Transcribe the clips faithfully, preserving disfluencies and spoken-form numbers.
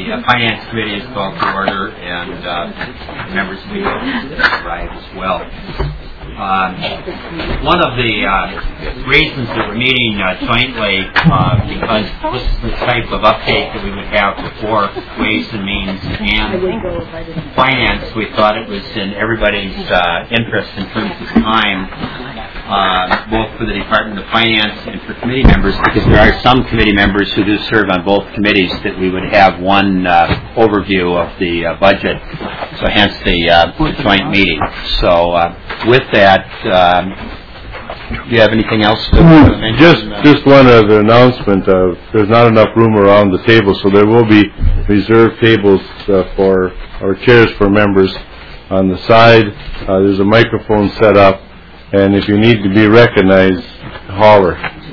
the uh, Finance Committee is called to order, and uh, members of the arrived as well. Um, one of the uh, reasons that we're meeting uh, jointly, uh, because this is the type of update that we would have before Ways and Means and Finance, we thought it was in everybody's uh, interest in terms of time, uh, both for the Department of Finance and for committee members, because there are some committee members who do serve on both committees, that we would have one uh, overview of the uh, budget, so hence the uh, joint meeting. So uh, with that, Um, do you have anything else to mention? Just, just one other announcement. Uh, there's not enough room around the table, so there will be reserved tables uh, for, or chairs for members on the side. Uh, there's a microphone set up, and if you need to be recognized, holler.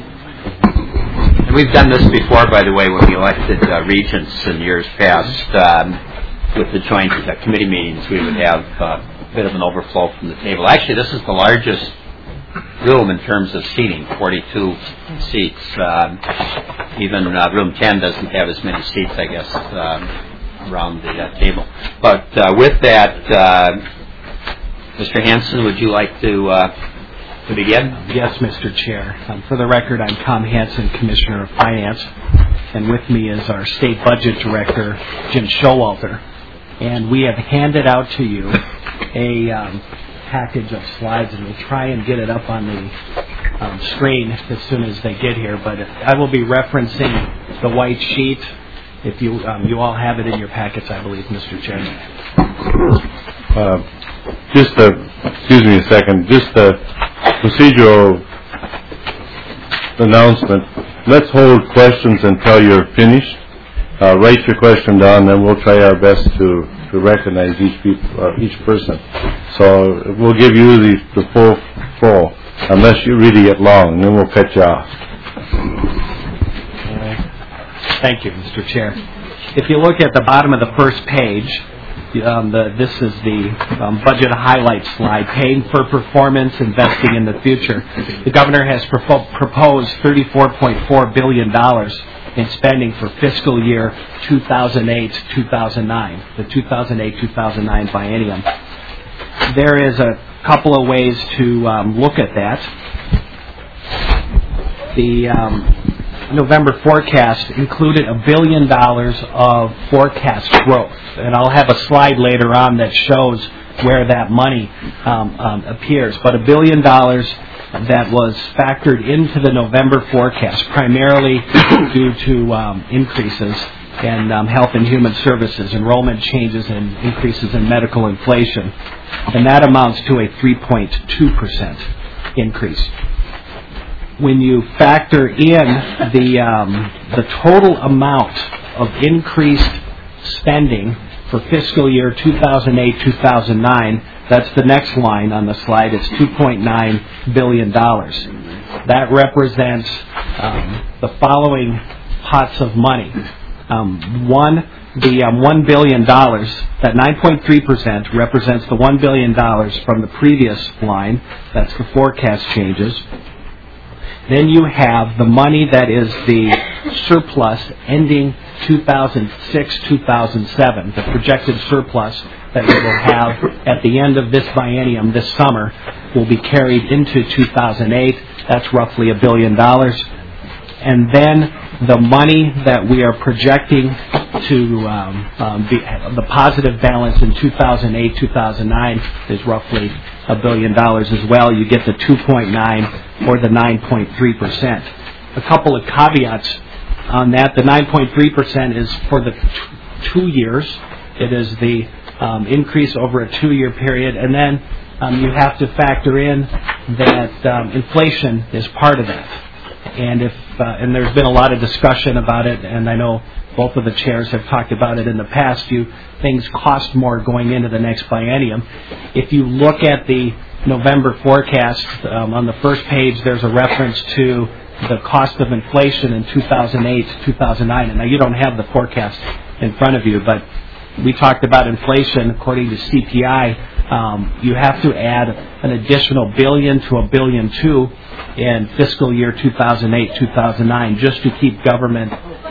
And we've done this before, by the way, when we elected uh, regents in years past. Um, with the joint uh, committee meetings, we would have uh, bit of an overflow from the table. Actually, this is the largest room in terms of seating, forty-two seats. Um, even uh, room ten doesn't have as many seats, I guess, um, around the uh, table. But uh, with that, uh, Mister Hanson, would you like to uh, to begin? Yes, Mister Chair. Um, for the record, I'm Tom Hanson, Commissioner of Finance, and with me is our State Budget Director, Jim Showalter. And we have handed out to you a um, package of slides, and we'll try and get it up on the um, screen as soon as they get here. But I will be referencing the white sheet. If you um, you all have it in your packets, I believe, Mister Chairman. Uh, just a, excuse me a second. Just a procedural announcement. Let's hold questions until you're finished. Uh, write your question down, and we'll try our best to, to recognize each people, uh, each person. So we'll give you the, the full full, unless you really get long, and then we'll cut you off. Uh, thank you, Mister Chair. If you look at the bottom of the first page, um, the, this is the um, budget highlight slide, paying for performance, investing in the future. The governor has pro- proposed thirty-four point four billion dollars in spending for fiscal year two thousand eight to two thousand nine, the two thousand eight to two thousand nine biennium. There is a couple of ways to um, look at that. The um, November forecast included a billion dollars of forecast growth, and I'll have a slide later on that shows where that money um, um, appears. But a billion dollars that was factored into the November forecast, primarily due to um, increases in um, health and human services, enrollment changes, and increases in medical inflation. And that amounts to a three point two percent increase. When you factor in the, um, the total amount of increased spending for fiscal year two thousand eight to two thousand nine, that's the next line on the slide. It's two point nine billion dollars. That represents um, the following pots of money. Um, one, the um, one billion dollars, that nine point three percent represents the one billion dollars from the previous line. That's the forecast changes. Then you have the money that is the surplus ending two thousand six to two thousand seven, the projected surplus that we will have at the end of this biennium this summer will be carried into two thousand eight. That's roughly a billion dollars. And then the money that we are projecting to um, um, be the positive balance in two thousand eight, two thousand nine is roughly a billion dollars as well. You get the two point nine or the nine point three percent. A couple of caveats on that. The nine point three percent is for the t- two years. It is the um, increase over a two-year period. And then um, you have to factor in that um, inflation is part of that. And if uh, and there's been a lot of discussion about it, and I know both of the chairs have talked about it in the past. You things cost more going into the next biennium. If you look at the November forecast um, on the first page, there's a reference to the cost of inflation in two thousand eight to two thousand nine. And now you don't have the forecast in front of you, but we talked about inflation according to C P I. Um, you have to add an additional billion to a billion two in fiscal year two thousand eight, two thousand nine just to keep government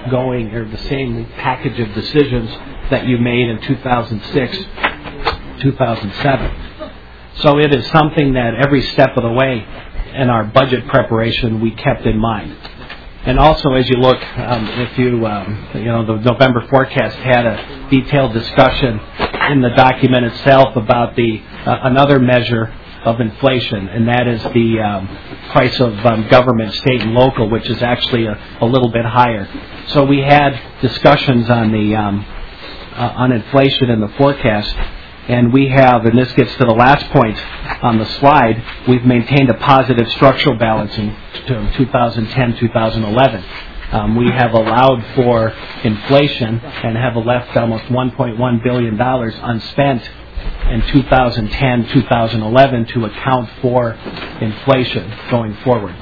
going, or the same package of decisions that you made in two thousand six, two thousand seven. So it is something that every step of the way in our budget preparation we kept in mind. And also, as you look, um, if you, um, you know, the November forecast had a detailed discussion in the document itself about the uh, another measure of inflation, and that is the um, price of um, government, state and local, which is actually a, a little bit higher. So we had discussions on the um, uh, on inflation in the forecast, and we have, and this gets to the last point on the slide, we've maintained a positive structural balancing to two thousand ten, two thousand eleven. Um, we have allowed for inflation and have left almost one point one billion dollars unspent in two thousand ten, two thousand eleven to account for inflation going forward.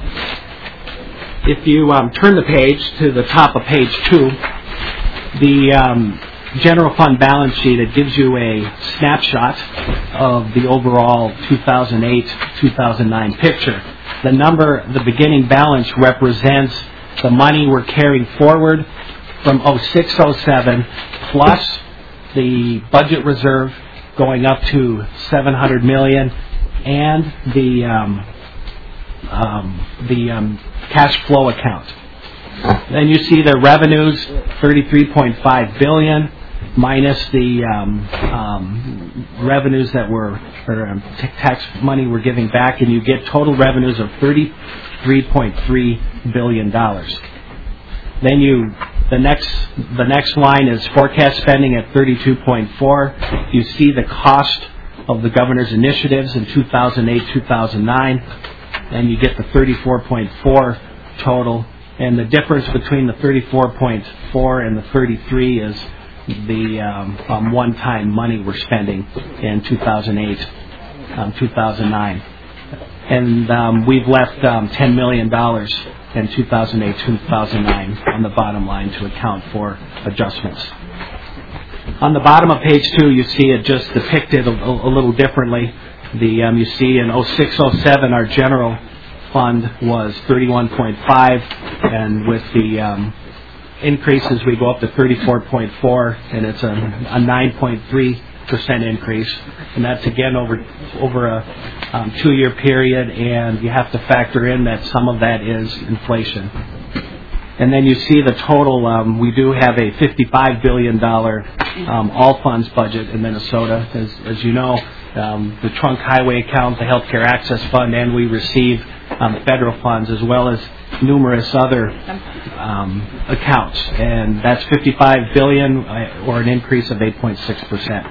If you um, turn the page to the top of page two, the um, general fund balance sheet, it gives you a snapshot of the overall two thousand eight, two thousand nine picture. The number, the beginning balance represents the money we're carrying forward from oh six oh seven plus the budget reserve going up to seven hundred million dollars and the um, um, the um, cash flow account. Then you see the revenues, thirty-three point five billion dollars minus the um, um, revenues that were, or um, t- tax money we're giving back, and you get total revenues of thirty-three point three billion dollars. Then you, the next, the next line is forecast spending at thirty-two point four. You see the cost of the governor's initiatives in two thousand eight, two thousand nine, and you get the thirty-four point four total. And the difference between the thirty-four point four and the thirty-three is the um, um, one-time money we're spending in two thousand eight, um, two thousand nine. And um, we've left um, ten million dollars in two thousand eight, two thousand nine on the bottom line to account for adjustments. On the bottom of page two, you see it just depicted a, a, a little differently. The um, you see in oh six oh seven, our general fund was thirty-one point five, and with the um, increases, we go up to thirty-four point four, and it's a, a nine point three percent increase, and that's again over over a um, two-year period, and you have to factor in that some of that is inflation. And then you see the total. Um, we do have a fifty-five billion dollars um, all funds budget in Minnesota, as, as you know, um, the trunk highway account, the healthcare access fund, and we receive um, federal funds as well as numerous other um, accounts, and that's fifty-five billion dollars, or an increase of eight point six percent.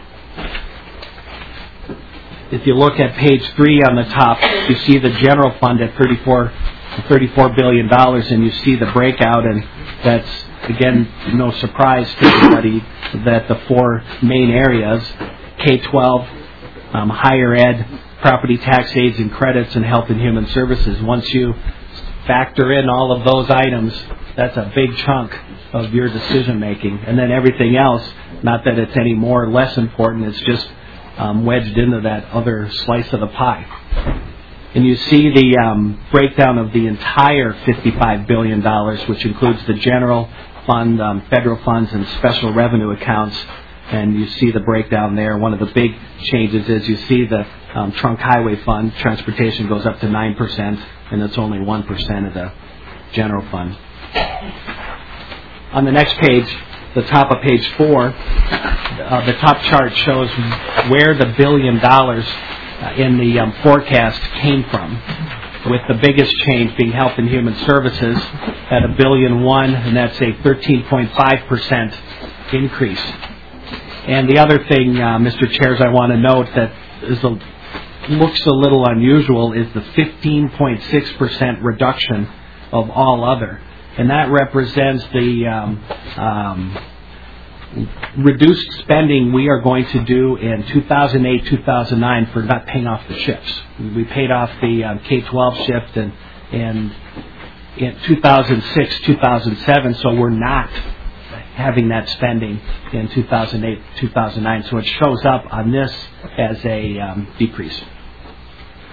If you look at page three on the top, you see the general fund at thirty-four billion dollars, and you see the breakout, and that's, again, no surprise to anybody that the four main areas, K twelve, um, higher ed, property tax aids and credits, and health and human services. Once you factor in all of those items, that's a big chunk of your decision making. And then everything else, not that it's any more or less important, it's just um, wedged into that other slice of the pie. And you see the um, breakdown of the entire fifty-five billion dollars, which includes the general fund, um, federal funds, and special revenue accounts. And you see the breakdown there. One of the big changes is you see the um, trunk highway fund, transportation goes up to nine percent, and it's only one percent of the general fund. On the next page, the top of page four, uh, the top chart shows where the billion dollars uh, in the um, forecast came from, with the biggest change being health and human services at a billion one, and that's a thirteen point five percent increase. And the other thing, uh, Mister Chairs, I want to note that is a, looks a little unusual is the fifteen point six percent reduction of all other. And that represents the um, um, reduced spending we are going to do in two thousand eight, two thousand nine for not paying off the ships. We paid off the um, K twelve shift and, and in two thousand six, two thousand seven, so we're not having that spending in two thousand eight, two thousand nine. So it shows up on this as a um, decrease.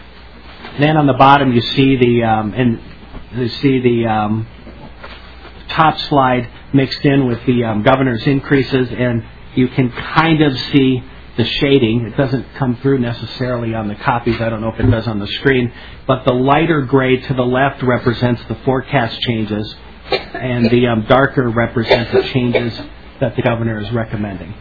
Then on the bottom you see the um, and you see the um, top slide mixed in with the um, governor's increases, and you can kind of see the shading. It doesn't come through necessarily on the copies. I don't know if it does on the screen. But the lighter gray to the left represents the forecast changes, and the um, darker represents the changes that the governor is recommending.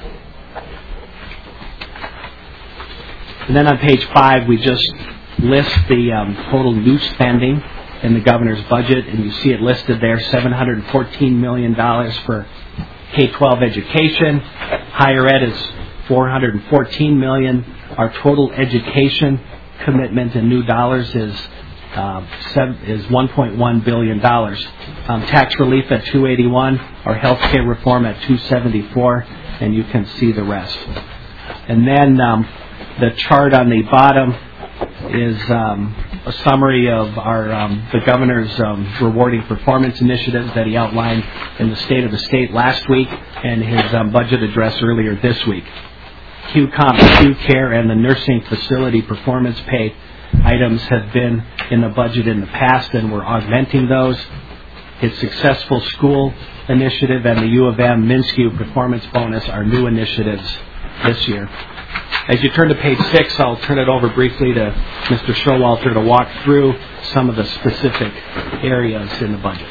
And then on page five, we just list the um, total new spending in the governor's budget, and you see it listed there, seven hundred fourteen million dollars for K twelve education. Higher ed is four hundred fourteen million dollars. Our total education commitment in new dollars is uh, seven, is one point one billion dollars. Um, tax relief at two hundred eighty-one dollars. Our health care reform at two hundred seventy-four dollars, and you can see the rest. And then um, the chart on the bottom is um, a summary of our um, the governor's um, rewarding performance initiatives that he outlined in the State of the State last week and his um, budget address earlier this week. Q COMP, Q CARE, and the nursing facility performance pay items have been in the budget in the past, and we're augmenting those. His successful school initiative and the U of M MnSCU performance bonus are new initiatives this year. As you turn to page six, I'll turn it over briefly to Mister Showalter to walk through some of the specific areas in the budget.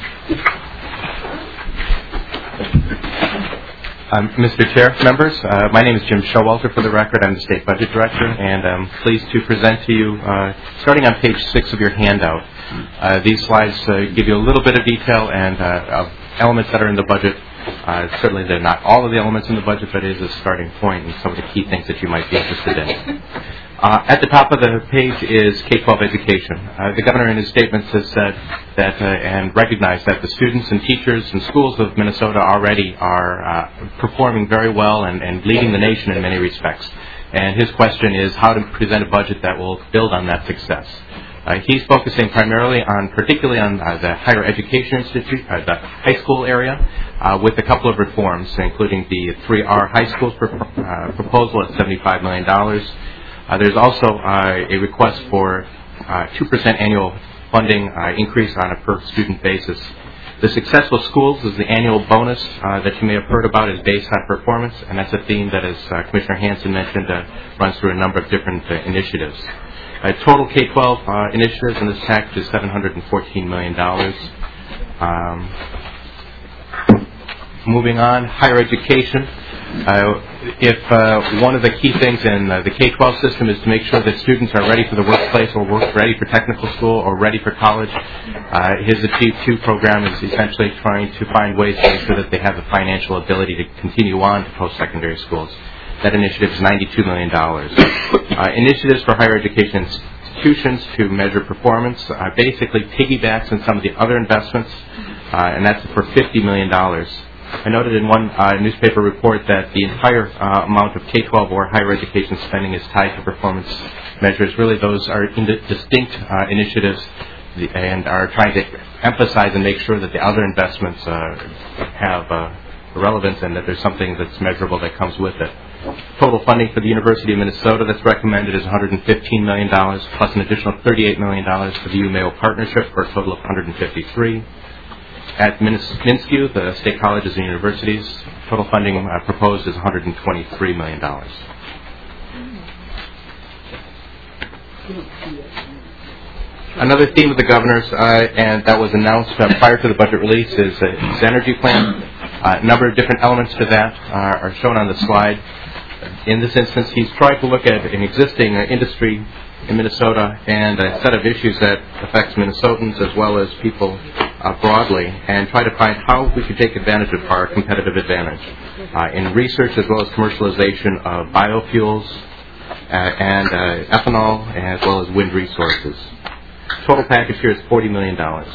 Um, Mister Chair, members, uh, my name is Jim Showalter. For the record, I'm the State Budget Director, and I'm pleased to present to you, uh, starting on page six of your handout. Uh, these slides uh, give you a little bit of detail and uh, of elements that are in the budget. Uh, certainly they're not all of the elements in the budget, but it is a starting point and some of the key things that you might be interested in. Uh, at the top of the page is K twelve education. Uh, the governor in his statements has said that uh, and recognized that the students and teachers and schools of Minnesota already are uh, performing very well and, and leading the nation in many respects. And his question is how to present a budget that will build on that success. Uh, he's focusing primarily on, particularly on uh, the higher education institute, uh, the high school area, uh, with a couple of reforms, including the three R high school pro- uh, proposal at seventy-five million dollars. Uh, there's also uh, a request for uh, two percent annual funding uh, increase on a per-student basis. The successful schools is the annual bonus uh, that you may have heard about is based on performance, and that's a theme that, as uh, Commissioner Hansen mentioned, uh, runs through a number of different uh, initiatives. Uh, total K twelve uh, initiatives in this package is seven hundred fourteen million dollars. Um, moving on, higher education. Uh, if uh, one of the key things in uh, the K twelve system is to make sure that students are ready for the workplace or work, ready for technical school or ready for college, uh, his Achieve two program is essentially trying to find ways to make sure that they have the financial ability to continue on to post-secondary schools. That initiative is ninety-two million dollars. Uh, initiatives for higher education institutions to measure performance uh, basically piggybacks on some of the other investments, uh, and that's for fifty million dollars. I noted in one uh, newspaper report that the entire uh, amount of K twelve or higher education spending is tied to performance measures. Really, those are ind- distinct uh, initiatives and are trying to emphasize and make sure that the other investments uh, have uh, relevance and that there's something that's measurable that comes with it. Total funding for the University of Minnesota that's recommended is one hundred fifteen million dollars, plus an additional thirty-eight million dollars for the U M A O partnership, for a total of one hundred fifty-three. At MnSCU, the state colleges and universities, total funding uh, proposed is one hundred twenty-three million dollars. Another theme of the governor's, uh, and that was announced uh, prior to the budget release, is uh, his energy plan. Uh, a number of different elements to that uh, are shown on the slide. In this instance, he's tried to look at an existing uh, industry in Minnesota and a set of issues that affects Minnesotans as well as people uh, broadly, and try to find how we could take advantage of our competitive advantage uh, in research as well as commercialization of biofuels uh, and uh, ethanol, as well as wind resources. Total package here is forty million dollars.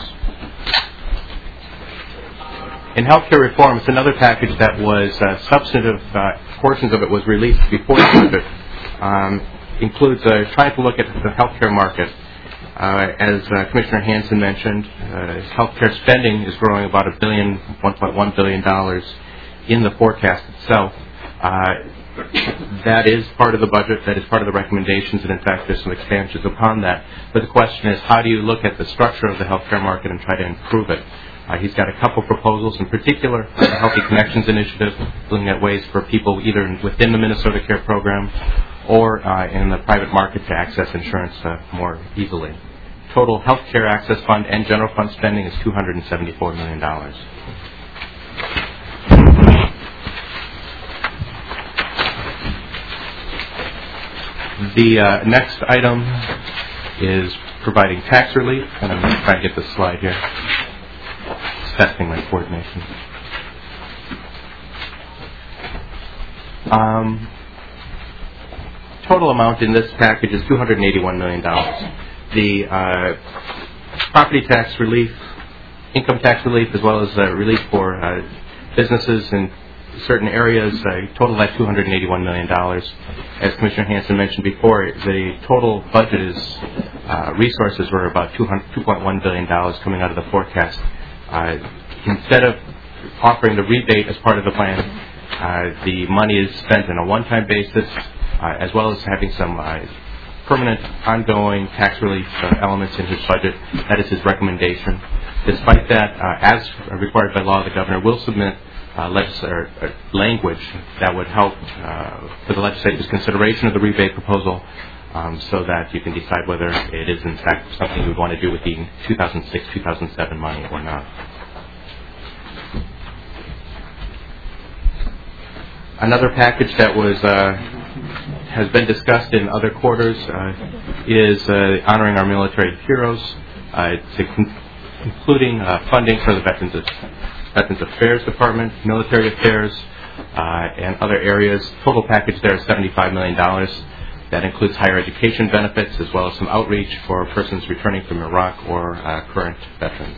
In healthcare reform, it's another package that was uh, substantive. Uh, portions of it was released before the budget. Um, includes uh, trying to look at the healthcare market. Uh, as uh, Commissioner Hansen mentioned, uh, healthcare spending is growing about a billion, one point one billion dollars in the forecast itself. Uh, that is part of the budget. That is part of the recommendations, and in fact, there's some expansions upon that. But the question is, how do you look at the structure of the healthcare market and try to improve it? Uh, he's got a couple proposals, in particular, uh, the Healthy Connections Initiative, looking at ways for people either within the Minnesota Care program or uh, in the private market to access insurance uh, more easily. Total health care access fund and general fund spending is two hundred seventy-four million dollars. The uh, next item is providing tax relief, and I'm going to try to get this slide here. It's testing my coordination. Um, total amount in this package is two hundred eighty-one million dollars. The uh, property tax relief, income tax relief, as well as uh, relief for uh, businesses in certain areas, uh, total at two hundred eighty-one million dollars. As Commissioner Hanson mentioned before, the total budget is, uh, resources were about two point one billion dollars coming out of the forecast. Uh, instead of offering the rebate as part of the plan, uh, the money is spent on a one-time basis, uh, as well as having some uh, permanent, ongoing tax relief uh, elements in his budget. That is his recommendation. Despite that, uh, as required by law, the governor will submit uh, legis- or, or language that would help uh, for the legislature's consideration of the rebate proposal, um, so that you can decide whether it is in fact something you would want to do with the two thousand six two thousand seven money or not. Another package that was uh, has been discussed in other quarters uh, is uh, honoring our military heroes, uh, to con- including uh, funding for the Veterans, Veterans Affairs Department, military affairs, uh, and other areas. Total package there is seventy-five million dollars. That includes higher education benefits as well as some outreach for persons returning from Iraq or uh, current veterans.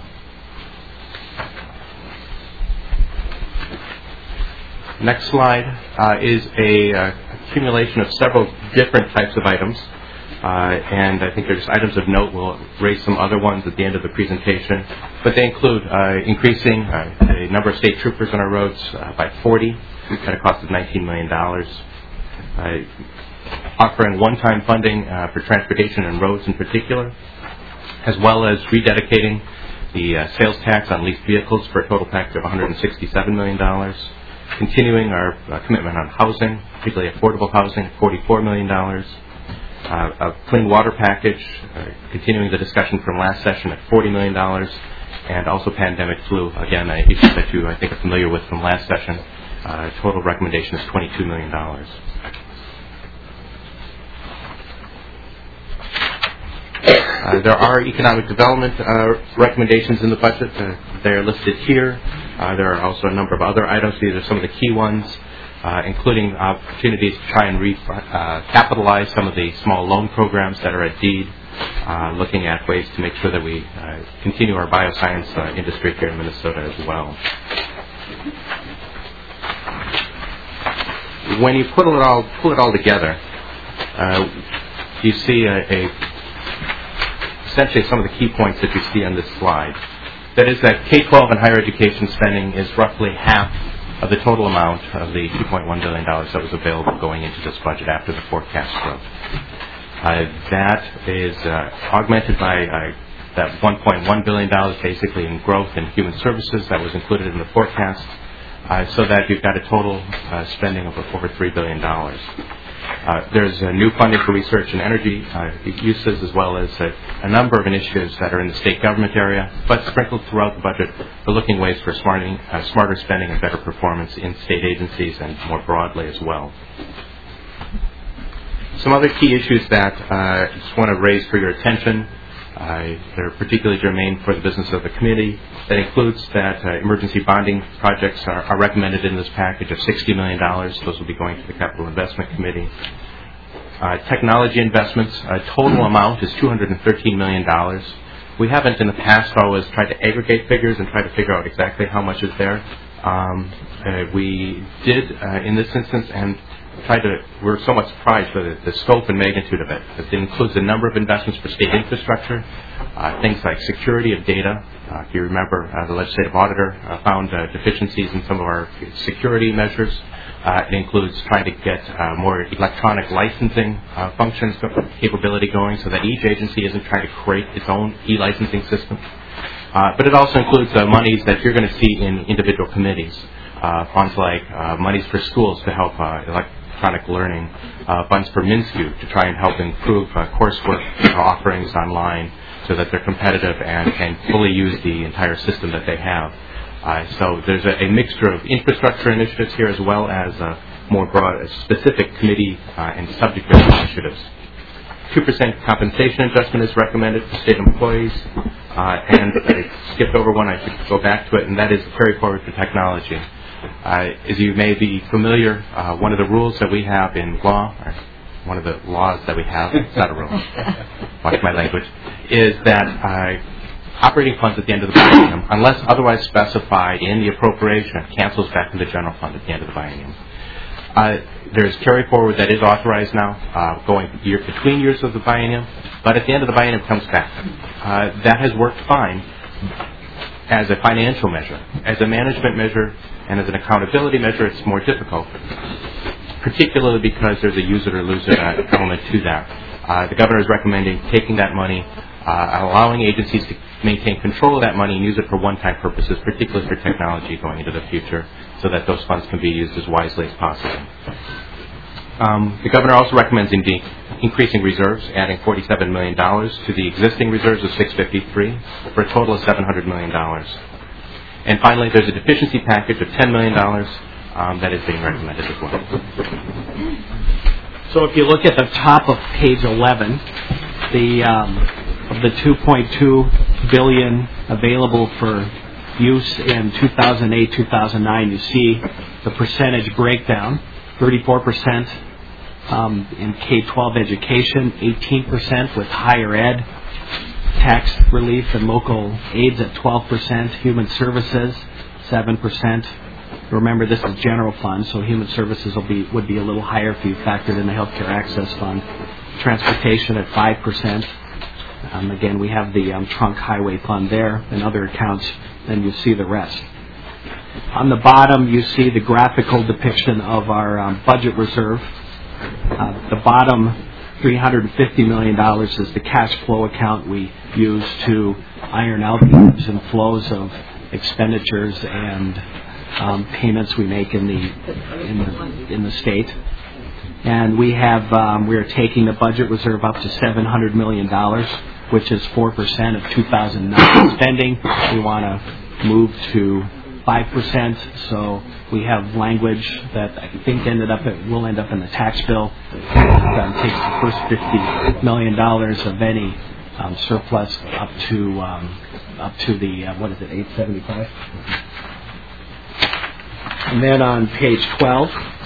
Next slide uh, is a uh, accumulation of several different types of items, uh, and I think there's items of note. We'll raise some other ones at the end of the presentation, but they include uh, increasing uh, the number of state troopers on our roads uh, by forty at a cost of nineteen million dollars, uh, offering one-time funding uh, for transportation and roads in particular, as well as rededicating the uh, sales tax on leased vehicles for a total package of one hundred sixty-seven million dollars. Continuing our uh, commitment on housing, particularly affordable housing, forty-four million dollars. Uh, a clean water package, uh, continuing the discussion from last session at forty million dollars. And also pandemic flu, again, an issue that you, I think, are familiar with from last session. Uh, total recommendation is twenty-two million dollars. Uh, there are economic development uh, recommendations in the budget. Uh, they are listed here. Uh, there are also a number of other items. These are some of the key ones, uh, including opportunities to try and re- uh, capitalize some of the small loan programs that are at deed, uh, looking at ways to make sure that we uh, continue our bioscience uh, industry here in Minnesota as well. When you put it all, pull it all together, uh, you see a, a essentially some of the key points that you see on this slide. That is that K twelve and higher education spending is roughly half of the total amount of the two point one billion dollars that was available going into this budget after the forecast growth. Uh, that is uh, augmented by uh, that one point one billion dollars basically in growth in human services that was included in the forecast, uh, so that you've got a total uh, spending of over three billion dollars. Uh, there's uh, new funding for research and energy uh, uses, as well as uh, a number of initiatives that are in the state government area, but sprinkled throughout the budget for looking ways for smarting, uh, smarter spending and better performance in state agencies and more broadly as well. Some other key issues that uh, I just want to raise for your attention. Uh, they're particularly germane for the business of the committee. That includes that uh, emergency bonding projects are, are recommended in this package of sixty million dollars. Those will be going to the Capital Investment Committee. Uh, technology investments, uh, total amount is two hundred thirteen million dollars. We haven't in the past always tried to aggregate figures and try to figure out exactly how much is there. Um, uh, we did uh, in this instance, and tried to, we're somewhat surprised by the, the scope and magnitude of it. It includes a number of investments for state infrastructure, uh, things like security of data. Uh, if you remember, uh, the legislative auditor uh, found uh, deficiencies in some of our security measures. Uh, it includes trying to get uh, more electronic licensing uh, functions capability going so that each agency isn't trying to create its own e-licensing system. Uh, but it also includes uh, monies that you're going to see in individual committees. Uh, funds like uh, monies for schools to help uh, electronic learning, uh, funds for MnSCU to try and help improve uh, coursework offerings online so that they're competitive and can fully use the entire system that they have. Uh, so there's a, a mixture of infrastructure initiatives here as well as uh, more broad, specific committee uh, and subject matter initiatives. two percent compensation adjustment is recommended for state employees. Uh, and I skipped over one, I should go back to it, and that is carry forward for technology. Uh, as you may be familiar, uh, one of the rules that we have in law, or one of the laws that we have, it's not a rule, watch my language, is that uh, operating funds at the end of the biennium, unless otherwise specified in the appropriation, cancels back to the general fund at the end of the biennium. Uh, there's carry forward that is authorized now, uh, going year, between years of the biennium, but at the end of the biennium comes back. Uh, that has worked fine as a financial measure. As a management measure and as an accountability measure, it's more difficult, particularly because there's a use it or lose it uh, element to that. Uh, the governor is recommending taking that money, uh, allowing agencies to maintain control of that money and use it for one-time purposes, particularly for technology going into the future, so that those funds can be used as wisely as possible. Um, the governor also recommends indeed increasing reserves, adding forty-seven million dollars to the existing reserves of six hundred fifty-three for a total of seven hundred million dollars. And finally, there's a deficiency package of ten million dollars um, that is being recommended as well. So if you look at the top of page eleven, the um, of the two point two billion dollars available for use in two thousand eight two thousand nine, you see the percentage breakdown. thirty-four percent um, in K twelve education, eighteen percent with higher ed, tax relief and local aids at twelve percent, human services, seven percent. Remember, this is general fund, so human services will be would be a little higher if you factored in the healthcare access fund. Transportation at five percent. Um, again, we have the um, trunk highway fund there and other accounts, then you see the rest. On the bottom, you see the graphical depiction of our um, budget reserve. Uh, the bottom three hundred fifty million dollars is the cash flow account we use to iron out the ebbs and flows of expenditures and um, payments we make in the in the in the state. And we have um, we are taking the budget reserve up to seven hundred million dollars, which is four percent of two thousand nine spending. We want to move to five percent, so we have language that I think ended up at, will end up in the tax bill. That takes the first fifty million dollars of any um, surplus up to um, up to the uh, what is it, eight seventy-five? And then on page twelve.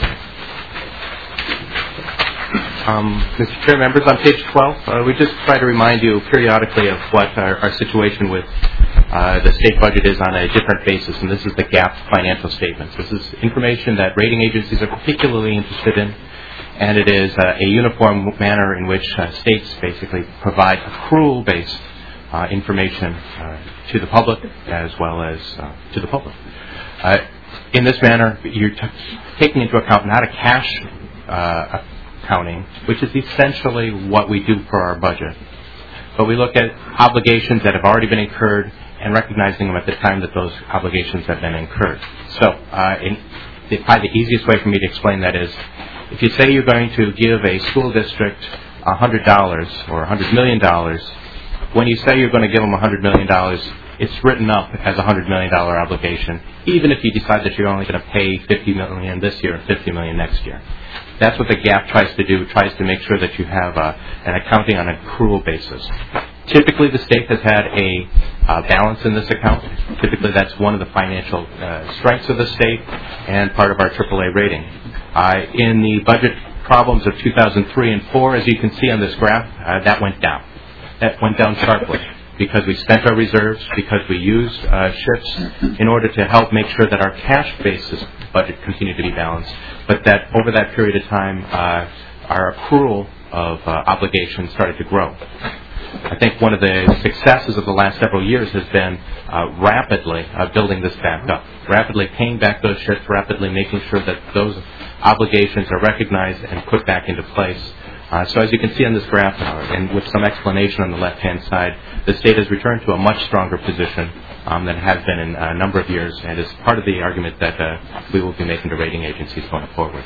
Um, Mister Chair, members, on page twelve, uh, we just try to remind you periodically of what our, our situation with uh, the state budget is on a different basis, and this is the GAAP financial statements. This is information that rating agencies are particularly interested in, and it is uh, a uniform manner in which uh, states basically provide accrual-based uh, information uh, to the public as well as uh, to the public. Uh, in this manner, you're t- taking into account not a cash uh, accounting, which is essentially what we do for our budget. But we look at obligations that have already been incurred and recognizing them at the time that those obligations have been incurred. So uh, in, the, probably the easiest way for me to explain that is, if you say you're going to give a school district one hundred dollars or one hundred million dollars, when you say you're going to give them one hundred million dollars, it's written up as a one hundred million dollars obligation, even if you decide that you're only going to pay fifty million dollars this year and fifty million dollars next year. That's what the GAAP tries to do. It tries to make sure that you have uh, an accounting on an accrual basis. Typically, the state has had a uh, balance in this account. Typically, that's one of the financial uh, strengths of the state and part of our triple A rating. Uh, in the budget problems of two thousand three and four, as you can see on this graph, uh, that went down. That went down sharply because we spent our reserves, because we used uh, shifts in order to help make sure that our cash basis budget continued to be balanced, but that over that period of time, uh, our accrual of uh, obligations started to grow. I think one of the successes of the last several years has been uh, rapidly uh, building this back up, rapidly paying back those shifts, rapidly making sure that those obligations are recognized and put back into place. Uh, so as you can see on this graph, uh, and with some explanation on the left-hand side, the state has returned to a much stronger position um, than it has been in a number of years, and is part of the argument that uh, we will be making to rating agencies going forward.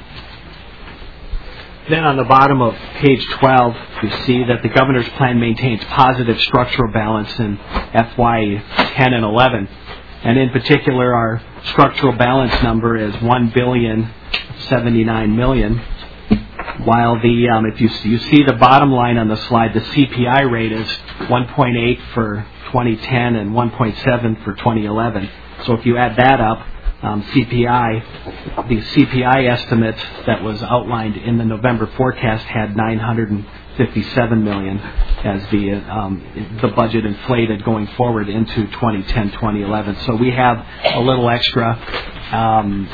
Then on the bottom of page twelve, you see that the governor's plan maintains positive structural balance in F Y ten and eleven. And in particular, our structural balance number is one billion seventy-nine million, while the, um, if you see, you see the bottom line on the slide, the C P I rate is one point eight for twenty ten and one point seven for twenty eleven. So if you add that up, um, C P I, the C P I estimate that was outlined in the November forecast had nine hundred fifty-seven million as the um, the budget inflated going forward into twenty ten, twenty eleven. So we have a little extra. Um,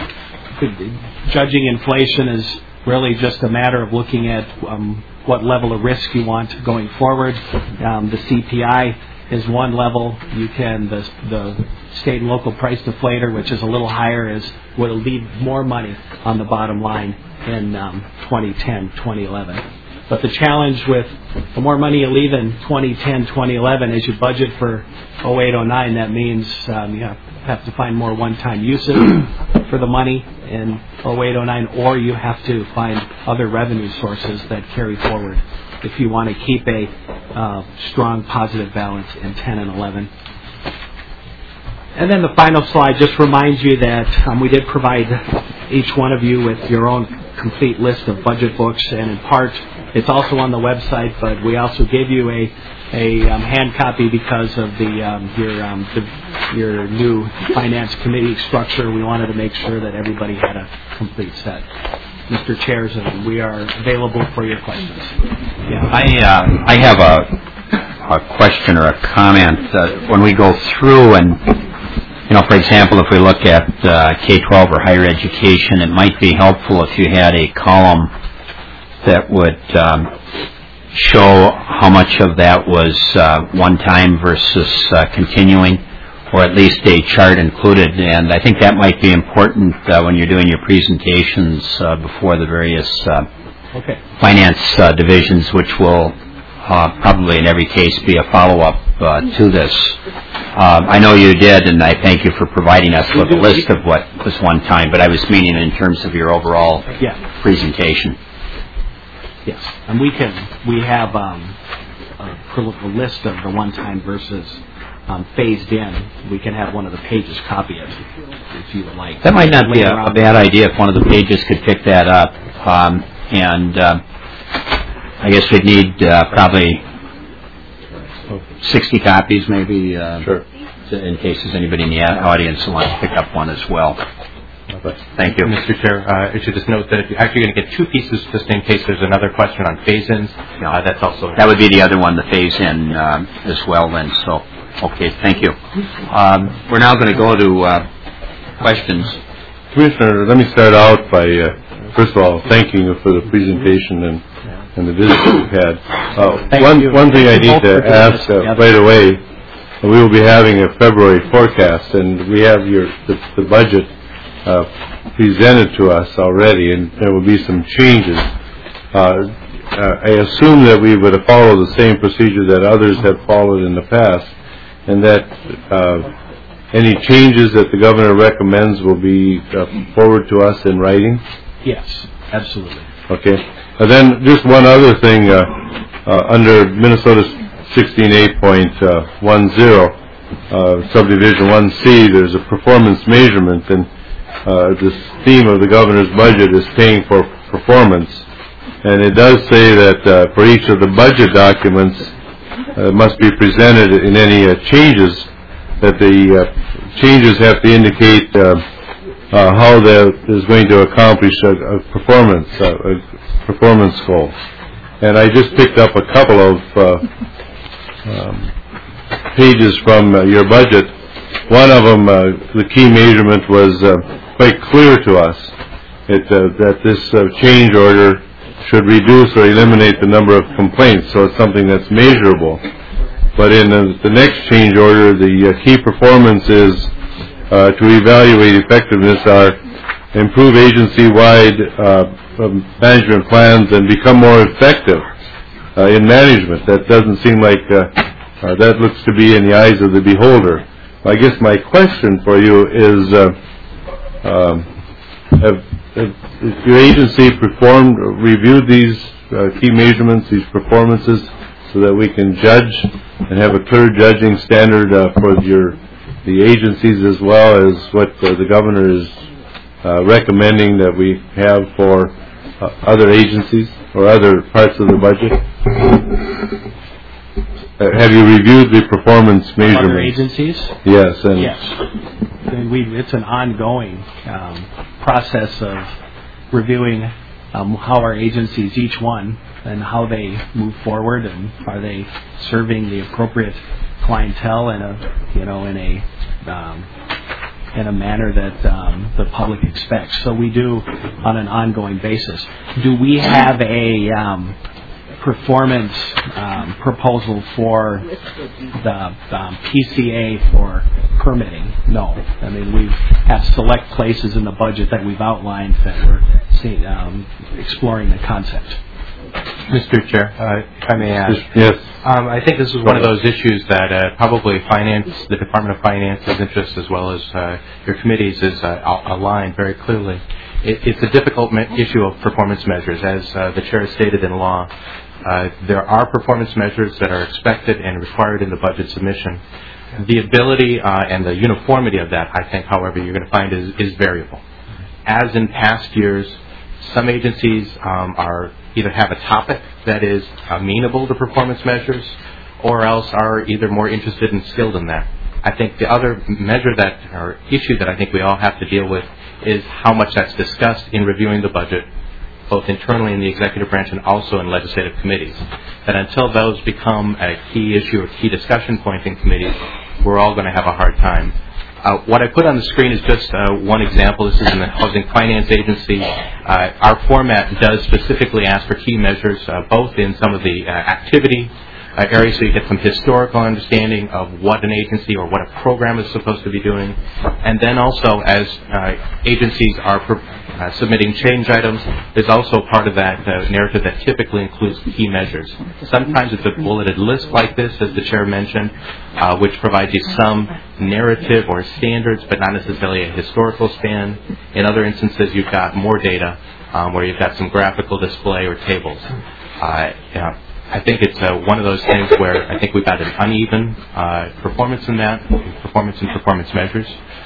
um, judging inflation is really just a matter of looking at um, what level of risk you want going forward. Um, the C P I is one level. You can the the state and local price deflator, which is a little higher, is will leave more money on the bottom line in um, twenty ten, twenty eleven. But the challenge with the more money you leave in twenty ten, twenty eleven as you budget for oh eight, oh nine, that means um, you have, have to find more one-time uses for the money in oh eight, oh nine, or you have to find other revenue sources that carry forward if you want to keep a uh, strong positive balance in ten and eleven. And then the final slide just reminds you that um, we did provide each one of you with your own complete list of budget books, and in part it's also on the website, but we also gave you a a um, hand copy because of the um, your um, the, your new finance committee structure. We wanted to make sure that everybody had a complete set. Mister Chairs, and we are available for your questions. Yeah. I uh, I have a a question or a comment uh, when we go through, and you know, for example, if we look at uh, K twelve or higher education, it might be helpful if you had a column that would um, show how much of that was uh, one-time versus uh, continuing, or at least a chart included. And I think that might be important uh, when you're doing your presentations uh, before the various uh, okay. finance uh, divisions, which will uh, probably in every case be a follow-up uh, to this. Um, I know you did, and I thank you for providing us with a list of what was one time, but I was meaning in terms of your overall yeah. presentation. Yes, and we can we have um, a, a list of the one-time versus um, phased in. We can have one of the pages copy it if you would like. That might not be a, a bad idea if one of the pages could pick that up. Um, and uh, I guess we'd need uh, probably sixty copies, maybe. Uh, sure. In case there's anybody in the audience who wants to pick up one as well. Thank you. Mister Chair, uh, I should just note that you're actually going to get two pieces just in case there's another question on phase-ins. No, uh, that's also... That would be the other one, the phase-in uh, as well then. So, okay, thank you. Um, we're now going to go to uh, questions. Commissioner, let me start out by, uh, first of all, thanking you for the presentation and, and the visit we've had. Uh, one, one thing I need to ask uh, right away, we will be having a February forecast, and we have your the, the budget Uh, presented to us already, and there will be some changes. Uh, uh, I assume that we would follow the same procedure that others have followed in the past, and that uh, any changes that the governor recommends will be uh, forwarded to us in writing? Yes, absolutely. Okay. And then just one other thing, uh, uh, under Minnesota sixteen eight point ten, uh, subdivision one C, there's a performance measurement, and Uh, this theme of the governor's budget is paying for performance, and it does say that uh, for each of the budget documents uh, must be presented in any uh, changes, that the uh, changes have to indicate uh, uh, how that is going to accomplish a, a performance uh, a performance goal. And I just picked up a couple of uh, um, pages from uh, your budget. One of them, uh, the key measurement was uh, quite clear to us it, uh, that this uh, change order should reduce or eliminate the number of complaints, so it's something that's measurable. But in uh, the next change order, the uh, key performance is uh, to evaluate effectiveness are improve agency-wide uh, um, management plans and become more effective uh, in management. That doesn't seem like uh, uh, that looks to be in the eyes of the beholder. I guess my question for you is, uh, um, have, have your agency performed, reviewed these uh, key measurements, these performances, so that we can judge and have a clear judging standard uh, for your the agencies as well as what uh, the governor is uh, recommending that we have for uh, other agencies or other parts of the budget? Uh, have you reviewed the performance measurements? Other agencies? Yes. And yes. And we, it's an ongoing um, process of reviewing um, how our agencies, each one, and how they move forward, and are they serving the appropriate clientele in a, you know, in a um, in a manner that um, the public expects. So we do on an ongoing basis. Do we have a um, performance um, proposal for the um, P C A for permitting? No. I mean, we have select places in the budget that we've outlined that we're see, um, exploring the concept. Mister Chair, uh, if I may ask. Yes. Um, I think this is one of those issues that uh, probably finance, the Department of Finance's interest as well as uh, your committees is uh, aligned very clearly. It, it's a difficult me- issue of performance measures. As uh, the Chair stated in law, uh, there are performance measures that are expected and required in the budget submission. The ability uh, and the uniformity of that, I think, however, you're going to find is, is variable. As in past years, some agencies um, are either have a topic that is amenable to performance measures, or else are either more interested and skilled in that. I think the other measure that, or issue that I think we all have to deal with is how much that's discussed in reviewing the budget, both internally in the executive branch and also in legislative committees. That until those become a key issue or key discussion point in committees, we're all going to have a hard time. Uh, what I put on the screen is just uh, one example. This is in the Housing Finance Agency. Uh, our format does specifically ask for key measures, uh, both in some of the uh, activity uh, areas, so you get some historical understanding of what an agency or what a program is supposed to be doing. And then also, as uh, agencies are pro- uh, submitting change items, there's also part of that uh, narrative that typically includes key measures. Sometimes it's a bulleted list like this, as the Chair mentioned, uh, which provides you some narrative or standards, but not necessarily a historical span. In other instances, you've got more data, um, where you've got some graphical display or tables. Uh, you know, I think it's uh, one of those things where I think we've got an uneven uh, performance in that, performance and performance measures.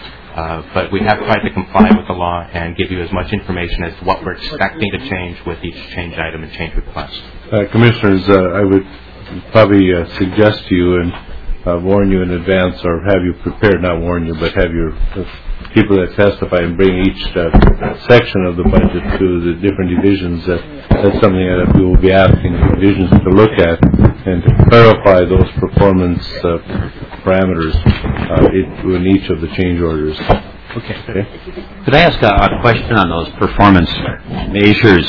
Uh, but we have tried to comply with the law and give you as much information as to what we're expecting to change with each change item and change request. Uh, Commissioners, uh, I would probably uh, suggest to you and uh, warn you in advance, or have you prepared, not warn you, but have your uh, people that testify and bring each uh, section of the budget to the different divisions. That, that's something that we will be asking the divisions to look at and to clarify those performance uh, parameters uh, it, in each of the change orders. Okay. Okay. Could I ask a, a question on those performance measures?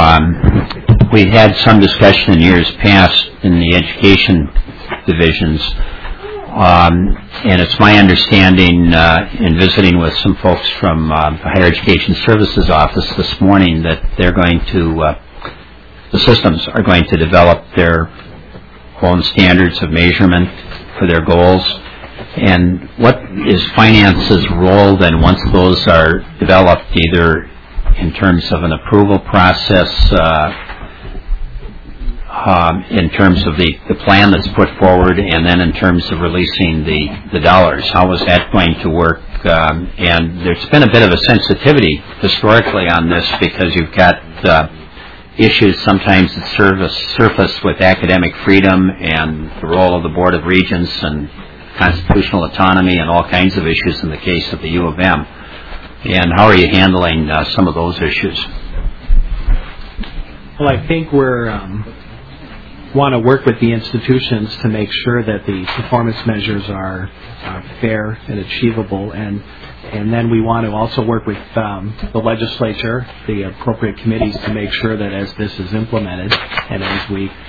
Um, we had some discussion in years past in the education divisions. Um, and it's my understanding, uh, in visiting with some folks from uh, the Higher Education Services Office this morning, that they're going to, uh, the systems are going to develop their own standards of measurement for their goals. And what is finance's role then once those are developed, either in terms of an approval process, uh, Um, in terms of the, the plan that's put forward, and then in terms of releasing the, the dollars? How is that going to work? Um, and there's been a bit of a sensitivity historically on this, because you've got uh, issues sometimes that surface, surface with academic freedom and the role of the Board of Regents and constitutional autonomy and all kinds of issues in the case of the U of M. And how are you handling uh, some of those issues? Well, I think we're um, want to work with the institutions to make sure that the performance measures are, are fair and achievable, and and then we want to also work with um, the legislature, the appropriate committees, to make sure that as this is implemented and as we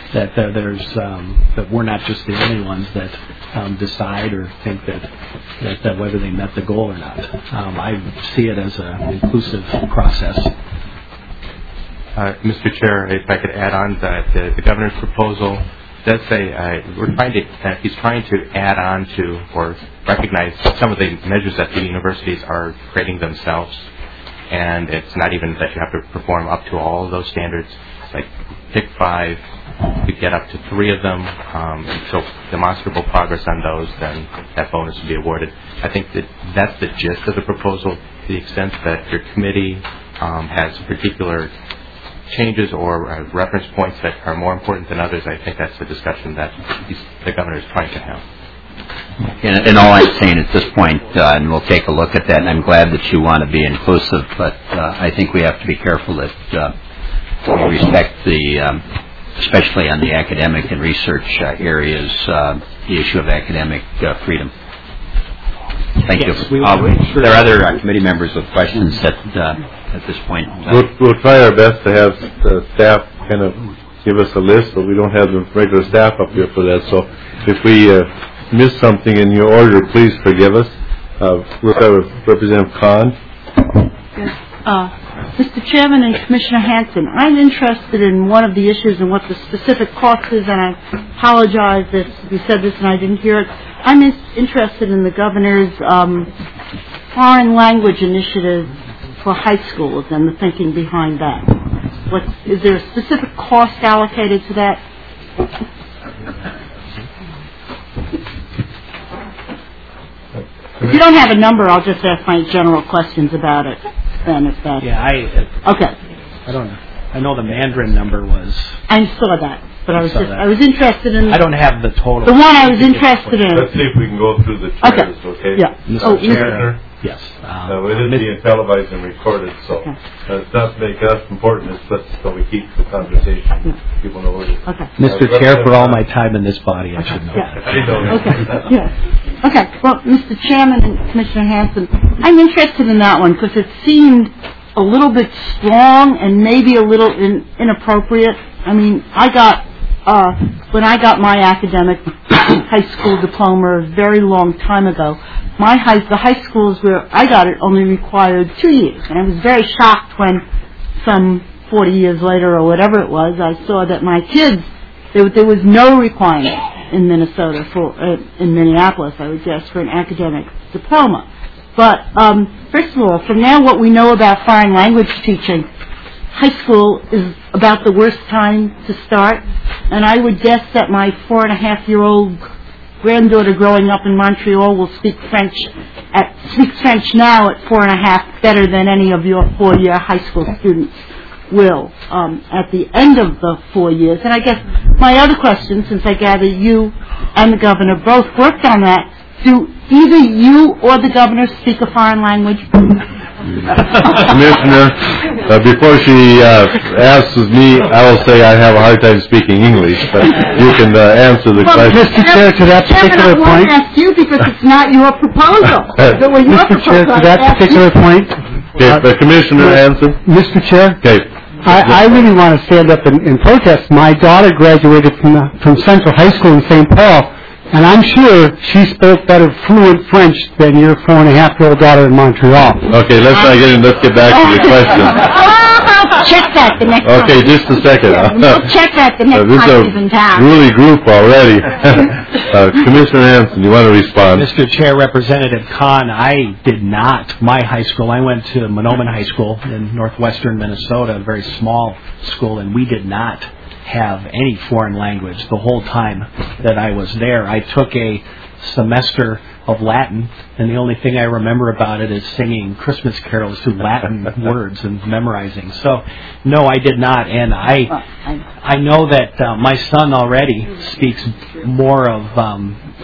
that uh, there's um, that we're not just the only ones that um, decide or think that that, that whether they met the goal or not. Um, I see it as an inclusive process. Uh, Mister Chair, if I could add on that the, the governor's proposal does say uh, we're trying to uh, he's trying to add on to or recognize some of the measures that the universities are creating themselves, and it's not even that you have to perform up to all of those standards. It's like pick five, you get up to three of them, um, and show demonstrable progress on those, then that bonus will be awarded. I think that that's the gist of the proposal. To the extent that your committee um, has particular changes or uh, reference points that are more important than others, I think that's the discussion that he's, the governor is trying to have. And, and all I'm saying at this point, uh, and we'll take a look at that, and I'm glad that you want to be inclusive, but uh, I think we have to be careful that uh, we respect the, um, especially on the academic and research uh, areas, uh, the issue of academic uh, freedom. Thank Yes, you. we Uh, will. are there other uh, committee members with questions at, uh, at this point? Uh, We'll, we'll try our best to have the staff kind of give us a list, but we don't have the regular staff up here for that. So if we uh, miss something in your order, please forgive us. Uh, we'll start with Representative Kahn. Uh, Mister Chairman and Commissioner Hanson, I'm interested in one of the issues and what the specific cost is, and I apologize if you said this and I didn't hear it. I'm in- interested in the governor's um, foreign language initiative for high schools and the thinking behind that. What, is there a specific cost allocated to that? If you don't have a number, I'll just ask my general questions about it. Then, if that. Yeah, I Okay. I don't know. I know the Mandarin number was. I saw that, but I was saw just that. I was interested in I don't have the total. the one I was interested in. Let's see if we can go through the Okay. chairs, okay? Yeah. Mister Oh, Chair. Yes. Uh, Um, it is being televised and recorded, so Okay. uh, it's not to make us important, it's just so we keep the conversation. People know what it is. Okay. Mister Uh, Chair, for all my time in this body, I should know. Yeah. I know. Okay. Yeah. Okay. Well, Mister Chairman and Commissioner Hanson, I'm interested in that one because it seemed a little bit strong and maybe a little in, inappropriate. I mean, I got uh, when I got my academic high school diploma a very long time ago. My high, the high schools where I got it only required two years, and I was very shocked when some forty years later or whatever it was, I saw that my kids there, there was no requirement in Minnesota for uh, in Minneapolis, I would guess, for an academic diploma. But um, first of all, from now what we know about foreign language teaching, high school is about the worst time to start, and I would guess that my four and a half year old granddaughter growing up in Montreal will speak French at speaks French now at four and a half better than any of your four year high school students will um, at the end of the four years. And I guess my other question, since I gather you and the governor both worked on that, do either you or the governor speak a foreign language? Commissioner, uh, before she uh, asks me, I will say I have a hard time speaking English, but you can uh, answer the Well, question. Mister Chair, to that particular point, I won't ask you because it's not your proposal. If it were your Mister Chair, proposal, to that I'd ask particular you. point, Okay, the Commissioner answer. Mister Chair, Okay. I, I really want to stand up and, and protest. My daughter graduated from, the, from Central High School in Saint Paul, and I'm sure she spoke better fluent French than your four and a half year old daughter in Montreal. Okay, let's not get in, let's get back to the question. Check that the next time. Okay, just a second. Yeah, we'll check that the next Uh, this time is he's in a town. ruly group already. uh, Commissioner Hanson, you want to respond? Mister Chair, Representative Kahn, I did not. My high school, I went to Monoman High School in northwestern Minnesota, a very small school, and we did not have any foreign language the whole time that I was there. I took a semester of Latin, and the only thing I remember about it is singing Christmas carols to Latin words and memorizing. So, no, I did not, and I I know that uh, my son already speaks more of um,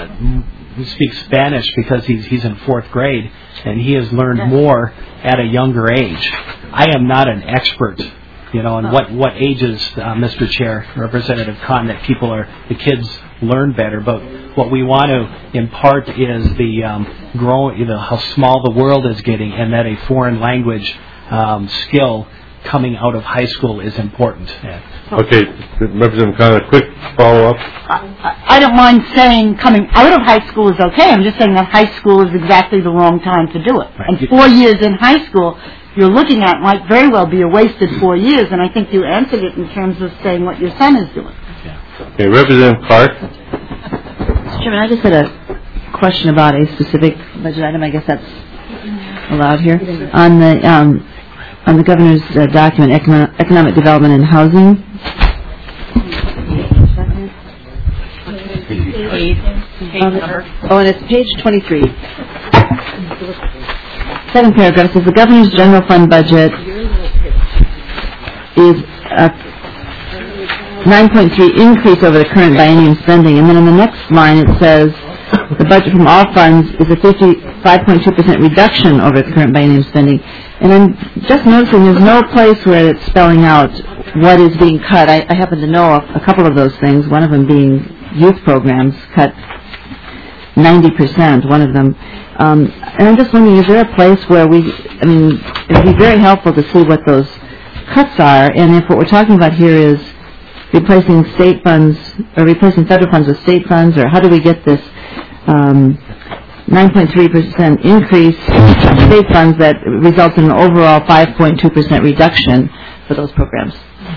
he speaks Spanish because he's he's in fourth grade, and he has learned more at a younger age. I am not an expert. You know, and what, what ages, uh, Mister Chair, Representative Kahn, that people are, the kids learn better. But what we want to impart is the um, grow, you know, how small the world is getting, and that a foreign language um, skill coming out of high school is important. Okay, Representative Conner, a quick follow-up. I, I don't mind saying coming out of high school is okay. I'm just saying that high school is exactly the wrong time to do it. Right. And four years in high school you're looking at might very well be a wasted four years, and I think you answered it in terms of saying what your son is doing. Yeah. Okay, Representative Clark. Mister Chairman, I just had a question about a specific budget item. I guess that's allowed here. On the um, on the governor's uh, document, economic, economic development and housing. Oh, and it's page twenty-three. Second paragraph says the governor's general fund budget is a nine point three increase over the current biennium spending, and then in the next line it says the budget from all funds is a fifty-five point two percent reduction over the current biennium spending. And I'm just noticing there's no place where it's spelling out what is being cut. I, I happen to know a, a couple of those things, one of them being youth programs cut ninety percent, one of them. Um, and I'm just wondering, is there a place where we, I mean, it would be very helpful to see what those cuts are, and if what we're talking about here is replacing state funds, or replacing federal funds with state funds, or how do we get this um, nine point three percent increase in state funds that results in an overall five point two percent reduction for those programs?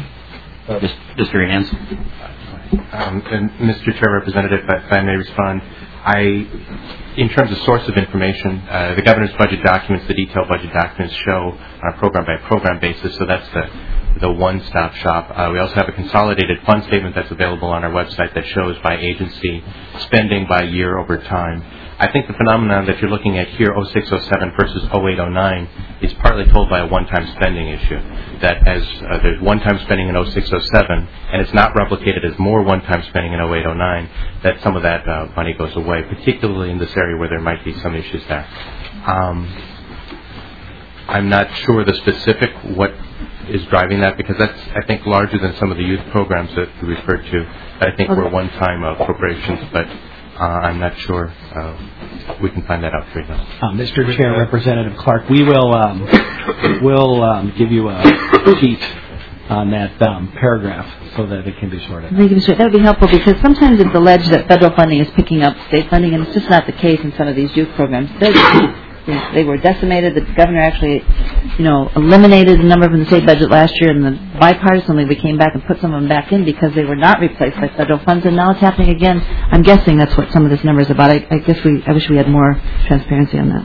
Mister Hanson. Um, and Mister Chair, Representative, if I may respond, I, in terms of source of information, uh, the governor's budget documents, the detailed budget documents show on a program-by-program basis, so that's the, the one-stop shop. Uh, we also have a consolidated fund statement that's available on our website that shows by agency spending by year over time. I think the phenomenon that you're looking at here, oh six oh seven versus oh eight oh nine, is partly told by a one-time spending issue. That as uh, there's one-time spending in oh six oh seven, and it's not replicated as more one-time spending in oh eight oh nine, that some of that uh, money goes away, particularly in this area where there might be some issues there. Um, I'm not sure the specific what is driving that, because that's, I think, larger than some of the youth programs that you referred to, that I think were one-time uh, appropriations, but Uh, I'm not sure. Uh, we can find that out for you now. Uh, Mister Chair, Representative Clark, we will um, will um, give you a sheet on that um, paragraph so that it can be sorted. That would be helpful, because sometimes it's alleged that federal funding is picking up state funding, and it's just not the case in some of these youth programs. They, they were decimated. The governor actually, you know, eliminated a number of them in the state budget last year, and the bipartisanly we came back and put some of them back in because they were not replaced by federal funds, and now it's happening again. I'm guessing that's what some of this number is about. I, I guess we, I wish we had more transparency on that.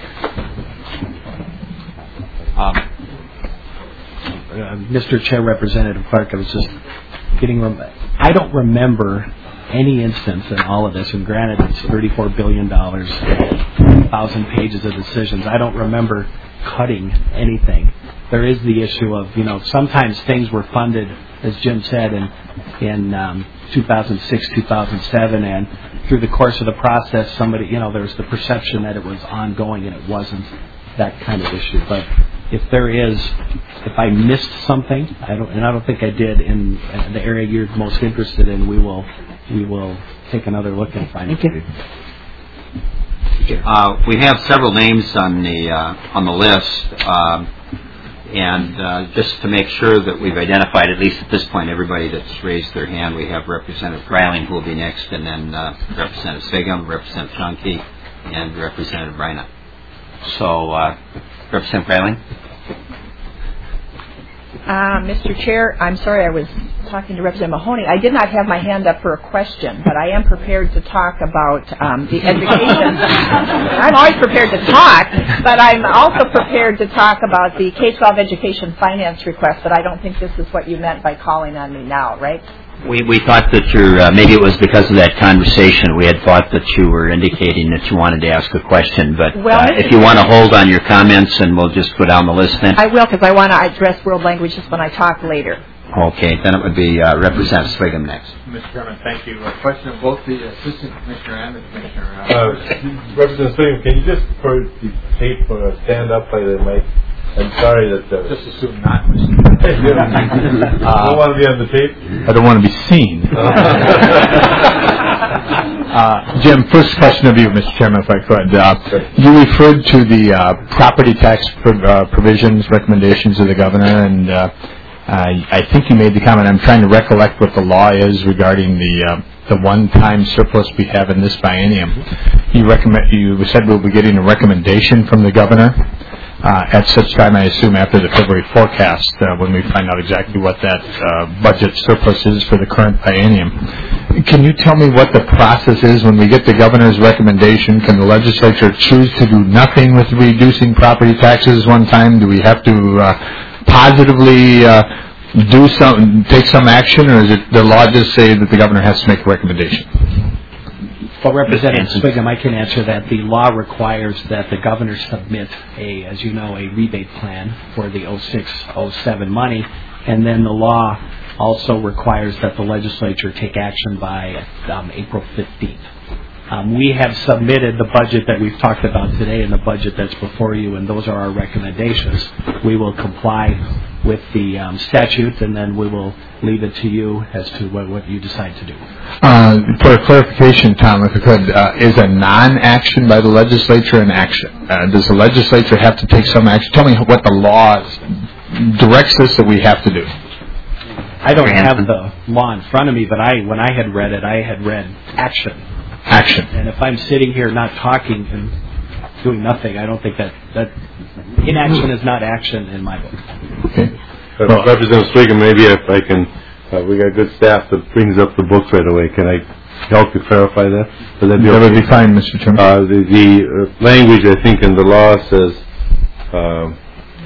Um, uh, Mister Chair, Representative Clark, I was just getting. Rem- I don't remember any instance in all of this, and granted it's thirty-four billion dollars, one thousand pages of decisions. I don't remember cutting anything. There is the issue of, you know, sometimes things were funded, as Jim said, in in um, two thousand six, two thousand seven, and through the course of the process, somebody, you know, there was the perception that it was ongoing, and it wasn't that kind of issue. But if there is, if I missed something, I don't, and I don't think I did in the area you're most interested in, we will we will take another look and find it. Thank you. Uh, we have several names on the uh, on the list, um, and uh, just to make sure that we've identified, at least at this point, everybody that's raised their hand, we have Representative Freiling who will be next, and then uh, Representative Svigum, Representative Chunky, and Representative Reina. So, uh, Representative Freiling. Uh, Mister Chair, I'm sorry I was talking to Representative Mahoney. I did not have my hand up for a question, but I am prepared to talk about um, the education. I'm always prepared to talk, but I'm also prepared to talk about the K twelve education finance request, but I don't think this is what you meant by calling on me now, right? We we thought that you're, uh, maybe it was because of that conversation, we had thought that you were indicating that you wanted to ask a question, but well, uh, if you want to hold on your comments, and we'll just go down the list then. I will, because I want to address world languages when I talk later. Okay, then it would be uh, Representative Swigum next. Mister Chairman, thank you. A question of both the Assistant Commissioner and the Commissioner. Uh, Representative Swigum, can you just, for the tape, uh, stand up by the mic? I'm sorry that... Uh, just assume not, Mister I don't want to be on the tape. I don't want to be seen. Uh, Jim, first question of you, Mister Chairman, if I could. Uh, you referred to the uh, property tax pro- uh, provisions, recommendations of the governor, and uh, I, I think you made the comment. I'm trying to recollect what the law is regarding the uh, the one-time surplus we have in this biennium. You recommend. You said we'll be getting a recommendation from the governor uh, at such time, I assume, after the February forecast, uh, when we find out exactly what that uh, budget surplus is for the current biennium. Can you tell me what the process is when we get the governor's recommendation? Can the legislature choose to do nothing with reducing property taxes one time? Do we have to uh, positively uh, do some, take some action, or is it the law just say that the governor has to make a recommendation? Well, Representative Swigum, I can answer that. The law requires that the governor submit a, as you know, a rebate plan for the oh six oh seven money, and then the law also requires that the legislature take action by um, April fifteenth. Um, we have submitted the budget that we've talked about today and the budget that's before you, and those are our recommendations. We will comply with the um, statute, and then we will leave it to you as to what, what you decide to do. Uh, for clarification, Tom, if I could, uh, is a non-action by the legislature an action? Uh, does the legislature have to take some action? Tell me what the law directs us that we have to do. I don't have the law in front of me, but I, when I had read it, I had read action. Action. And if I'm sitting here not talking and doing nothing, I don't think that, that inaction is not action in my book. Okay. Uh, well, Representative Swigum, maybe if I can, uh, we got good staff that brings up the books right away. Can I help you clarify that? Would that be, that okay? would be fine, Mister Chairman. Uh, the the uh, language, I think, in the law says um,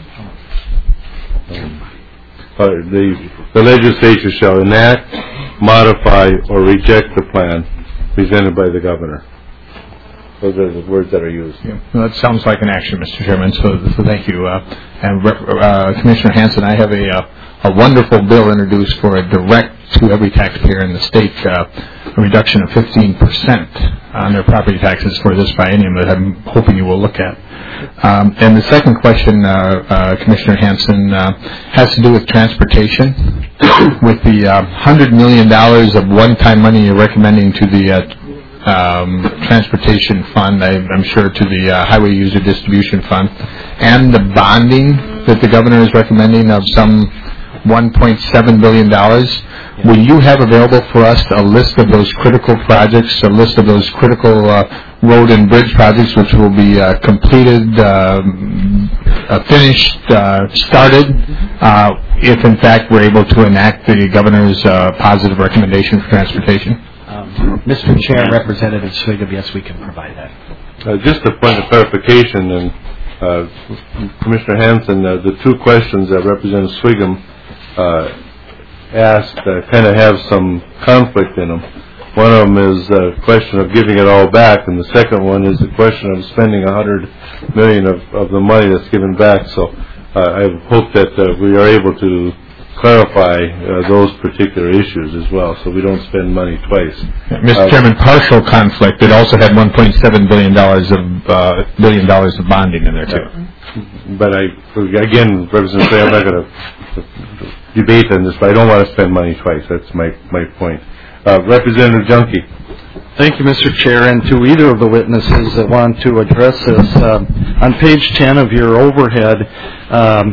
um, uh, the, the legislature shall enact, modify, or reject the plan presented by the governor. Those are the words that are used. Yeah. Well, that sounds like an action, Mister Chairman, so, so thank you. Uh, and uh, Commissioner Hanson, I have a, uh, a wonderful bill introduced for a direct to every taxpayer in the state, uh, a reduction of fifteen percent on their property taxes for this biennium that I'm hoping you will look at. Um, and the second question, uh, uh, Commissioner Hanson, uh, has to do with transportation. With the uh, one hundred million dollars of one-time money you're recommending to the uh, um, transportation fund, I, I'm sure to the uh, highway user distribution fund, and the bonding that the governor is recommending of some one point seven billion dollars, will you have available for us a list of those critical projects, a list of those critical uh, road and bridge projects which will be uh, completed, uh, uh, finished, uh, started, uh, if in fact we're able to enact the governor's uh, positive recommendation for transportation? Um, Mister Chair, Representative Swigum, yes, we can provide that. Uh, just a point of clarification, and uh, Commissioner Hanson, uh, the two questions that Representative Swigum uh, asked uh, kind of have some conflict in them. One of them is a question of giving it all back, and the second one is the question of spending a hundred million of, of the money that's given back. So uh, I hope that uh, we are able to clarify uh, those particular issues as well, so we don't spend money twice. Mister Uh, Chairman, partial conflict. It also had one point seven billion dollars of uh, billion dollars of bonding in there too. Uh, but I, again, Representative Say, I'm not going to debate on this, but I don't want to spend money twice. That's my my point. Uh, Representative Junkie. Thank you, Mister Chair, and to either of the witnesses that want to address this. Um, on page ten of your overhead, um,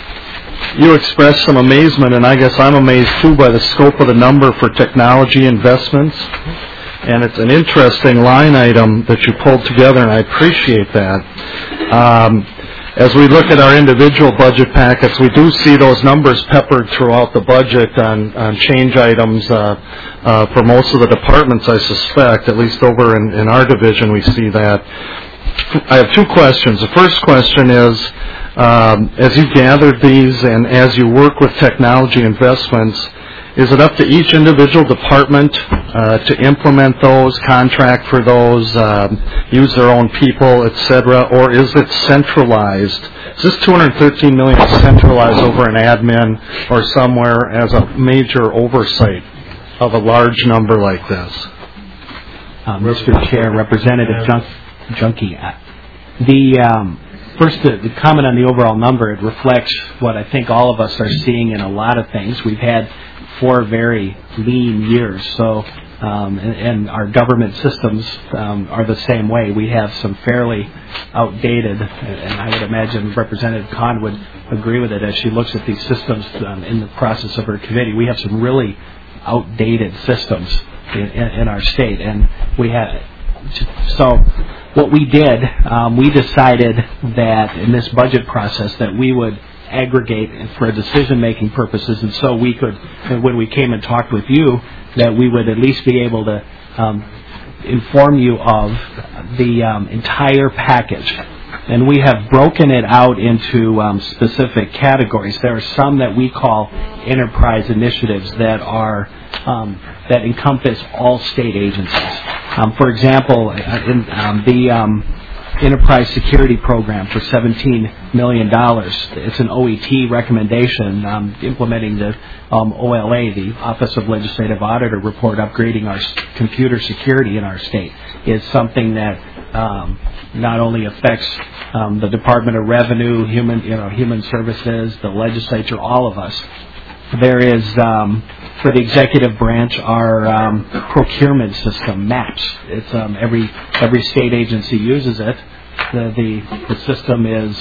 you expressed some amazement, and I guess I'm amazed too by the scope of the number for technology investments. And it's an interesting line item that you pulled together, and I appreciate that. Um, As we look at our individual budget packets, we do see those numbers peppered throughout the budget on, on change items uh, uh, for most of the departments, I suspect. At least over in, in our division, we see that. I have two questions. The first question is, um, as you gathered these and as you work with technology investments, is it up to each individual department uh, to implement those, contract for those, um, use their own people, et cetera, or is it centralized? Is this two hundred thirteen million dollars centralized over an admin or somewhere as a major oversight of a large number like this? Uh, Mister Chair, Representative Junk- Junkie, uh, the um, first the, the comment on the overall number, it reflects what I think all of us are seeing in a lot of things. We've had four very lean years, so Um, and, and our government systems um, are the same way. We have some fairly outdated, and I would imagine Representative Kahn would agree with it as she looks at these systems um, in the process of her committee. We have some really outdated systems in, in, in our state, and we have. So, what we did, um, we decided that in this budget process that we would aggregate for decision-making purposes, and so we could, and when we came and talked with you, that we would at least be able to um, inform you of the um, entire package. And we have broken it out into um, specific categories. There are some that we call enterprise initiatives that are um, that encompass all state agencies. Um, for example, in um, the um, Enterprise Security Program for seventeen million dollars. It's an O E T recommendation um, implementing the um, O L A, the Office of Legislative Auditor report, upgrading our s- computer security in our state, is something that um, not only affects um, the Department of Revenue, Human, you know, Human Services, the legislature, all of us. There is, um, for the executive branch, our um, procurement system, MAPS. It's um, every every state agency uses it. The the, the system is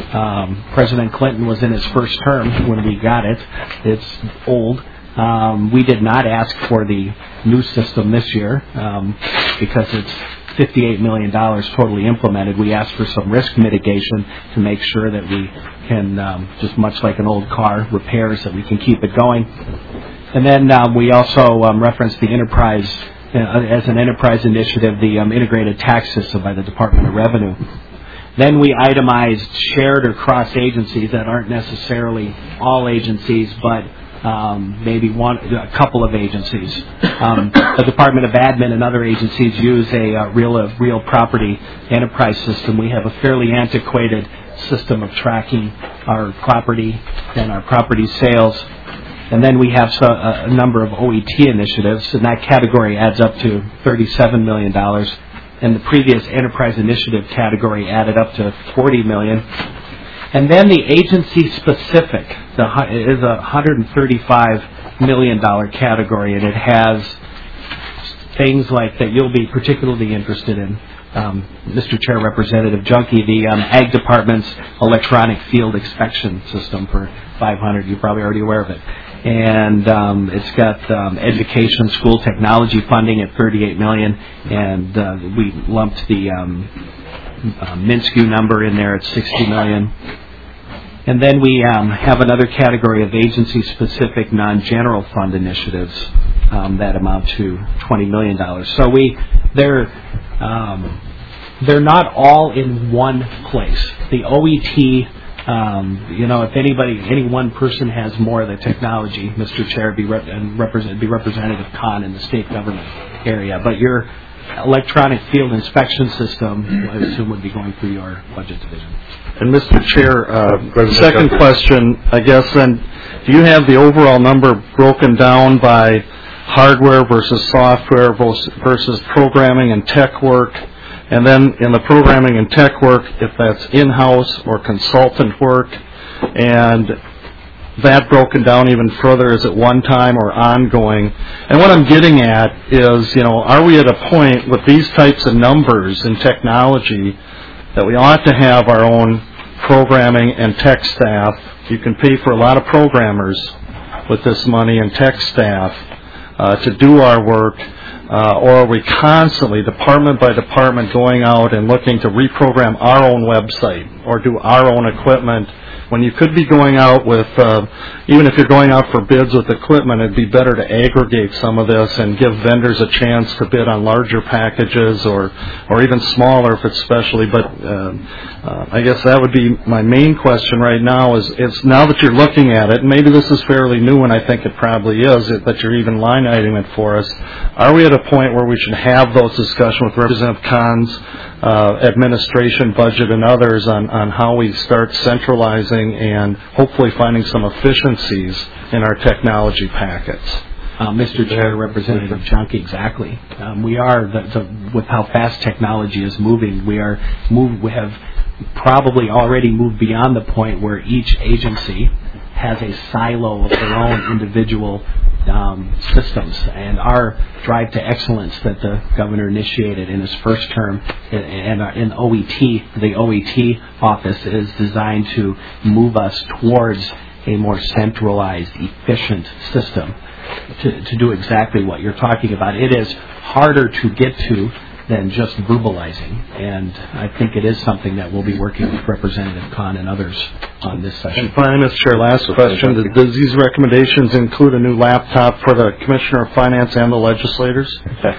um, President Clinton was in his first term when we got it. It's old. Um, we did not ask for the new system this year um, because it's fifty-eight million dollars totally implemented. We asked for some risk mitigation to make sure that we can, um, just much like an old car, repairs, that we can keep it going. And then um, we also um, referenced the enterprise, uh, as an enterprise initiative, the um, integrated tax system by the Department of Revenue. Then we itemized shared or cross agencies that aren't necessarily all agencies, but Um, maybe one, a couple of agencies. Um, the Department of Admin and other agencies use a uh, real, a real property enterprise system. We have a fairly antiquated system of tracking our property and our property sales. And then we have so, a, a number of O E T initiatives, and that category adds up to thirty-seven million dollars. And the previous enterprise initiative category added up to forty million dollars. And then the agency-specific the, is a one hundred thirty-five million dollars category, and it has things like that you'll be particularly interested in, um, Mister Chair, Representative Junkie, the um, Ag Department's electronic field inspection system for five hundred. You're probably already aware of it. And um, it's got um, education, school technology funding at thirty-eight million dollars, and uh, we lumped the um, uh, Minsky number in there at sixty million dollars. And then we um, have another category of agency-specific non-general fund initiatives um, that amount to twenty million dollars. So we, they're um, they're not all in one place. The O E T, um, you know, if anybody, any one person has more of the technology, Mister Chair, be rep- and represent, be Representative Kahn in the state government area. But your electronic field inspection system, I assume, would be going through your budget division. And Mister Chair, uh, second question, I guess, then, do you have the overall number broken down by hardware versus software versus programming and tech work? And then in the programming and tech work, if that's in-house or consultant work, and that broken down even further, is it one-time or ongoing? And what I'm getting at is, you know, are we at a point with these types of numbers in technology that we ought to have our own programming and tech staff? You can pay for a lot of programmers with this money and tech staff uh, to do our work, uh, or are we constantly, department by department, going out and looking to reprogram our own website or do our own equipment, when you could be going out with, uh, even if you're going out for bids with equipment, it'd be better to aggregate some of this and give vendors a chance to bid on larger packages or, or even smaller if it's specially. But uh, uh, I guess that would be my main question right now is, is now that you're looking at it, and maybe this is fairly new, and I think it probably is, that you're even line iteming it for us, are we at a point where we should have those discussions with Representative Kahn's uh, administration, budget, and others on, on how we start centralizing and hopefully finding some efficiencies in our technology packets? Uh, Mister Chair, Representative Junkie, exactly. Um, we are, the, the, with how fast technology is moving, we are move, we have probably already moved beyond the point where each agency has a silo of their own individual um, systems. And our drive to excellence that the governor initiated in his first term in, in O E T, the O E T office, is designed to move us towards a more centralized, efficient system to, to do exactly what you're talking about. It is harder to get to than just verbalizing, and I think it is something that we'll be working with Representative Kahn and others on this session. And finally, Mister Chair, last question. Does these recommendations include a new laptop for the Commissioner of Finance and the legislators?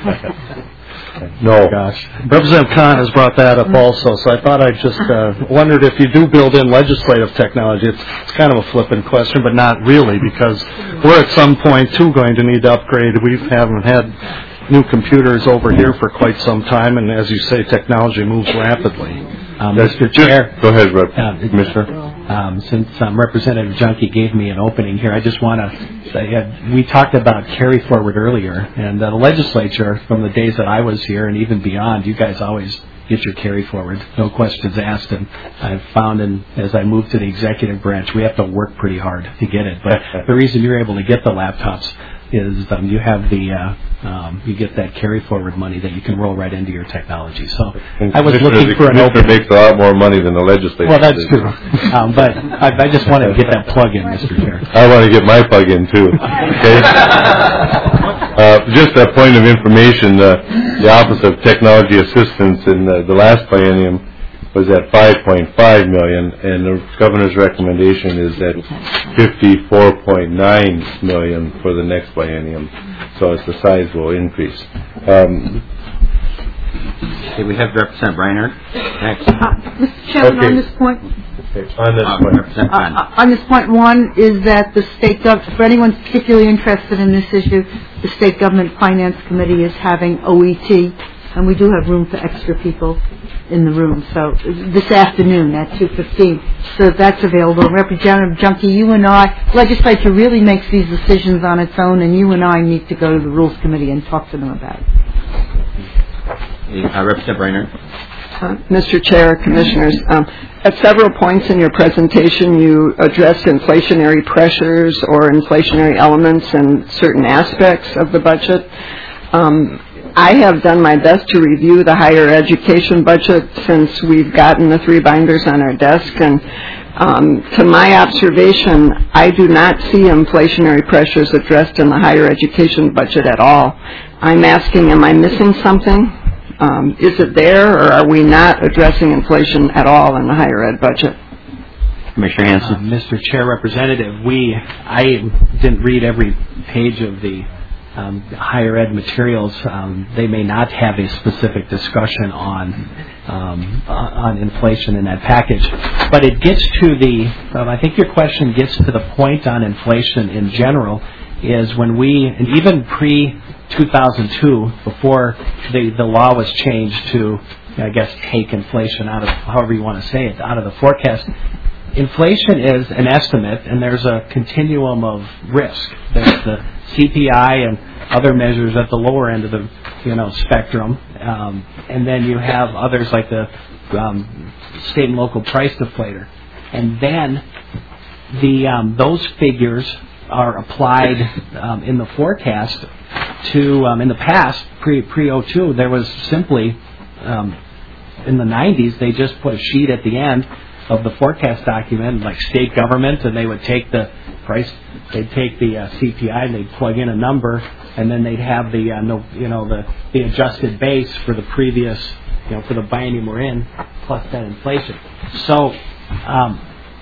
No. Gosh. Representative Kahn has brought that up also, so I thought I just uh, wondered if you do build in legislative technology. It's, it's kind of a flippant question, but not really, because we're at some point, too, going to need to upgrade. We haven't had new computers over here for quite some time, and as you say, technology moves rapidly. Um, Mister Chair. Go ahead, Rep. Uh, Commissioner. Um, since um, Representative Junkie gave me an opening here, I just want to say uh, we talked about carry forward earlier, and uh, the legislature, from the days that I was here and even beyond, you guys always get your carry forward, no questions asked. And I've found, in, as I move to the executive branch, we have to work pretty hard to get it. But the reason you're able to get the laptops is um, you have the uh, um, you get that carry forward money that you can roll right into your technology. So and I was looking for an opening. makes a lot more money than the legislature. Well, that's true. um, but I, I just wanted to get that plug in, Mister Chair. I want to get my plug in too. Okay. uh, just a point of information: uh, the Office of Technology Assistance in the, the last biennium was at five point five million, and the governor's recommendation is at fifty-four point nine million for the next biennium. So it's a sizable increase. Um, okay, we have Representative Reinhardt next. Uh, Mister Chairman, Okay. on this point, okay, on this Uh, one. Representative Kahn. uh, on this point, one is that the state gov- for anyone particularly interested in this issue, the State Government Finance Committee is having O E T, and we do have room for extra people in the room. So this afternoon at two fifteen. So that's available. Representative Junkie, you and I, legislature really makes these decisions on its own, and you and I need to go to the Rules Committee and talk to them about it. Uh, Representative Reinhardt. Uh, Mister Chair, Commissioners, um, at several points in your presentation you addressed inflationary pressures or inflationary elements in certain aspects of the budget. Um, I have done my best to review the higher education budget since we've gotten the three binders on our desk, and um, to my observation, I do not see inflationary pressures addressed in the higher education budget at all. I'm asking, am I missing something? Um, is it there, or are we not addressing inflation at all in the higher ed budget? Commissioner Hanson. Uh, Mister Chair, Representative, we I didn't read every page of the Um, higher ed materials. Um, they may not have a specific discussion on um, on inflation in that package, but it gets to the. Um, I think your question gets to the point on inflation in general. Is when we, and even pre two thousand two, before the the law was changed to, I guess, take inflation out of, however you want to say it, out of the forecast. Inflation is an estimate, and there's a continuum of risk. There's the C P I and other measures at the lower end of the, you know, spectrum, um, and then you have others like the um, state and local price deflator, and then the um, those figures are applied um, in the forecast to um, in the past pre pre oh two there was simply um, in the nineties they just put a sheet at the end of the forecast document, like state government, and they would take the price, they'd take the uh, C P I and they'd plug in a number, and then they'd have the uh, no, you know the the adjusted base for the previous, you know, for the biennium we're in, plus that inflation. So um,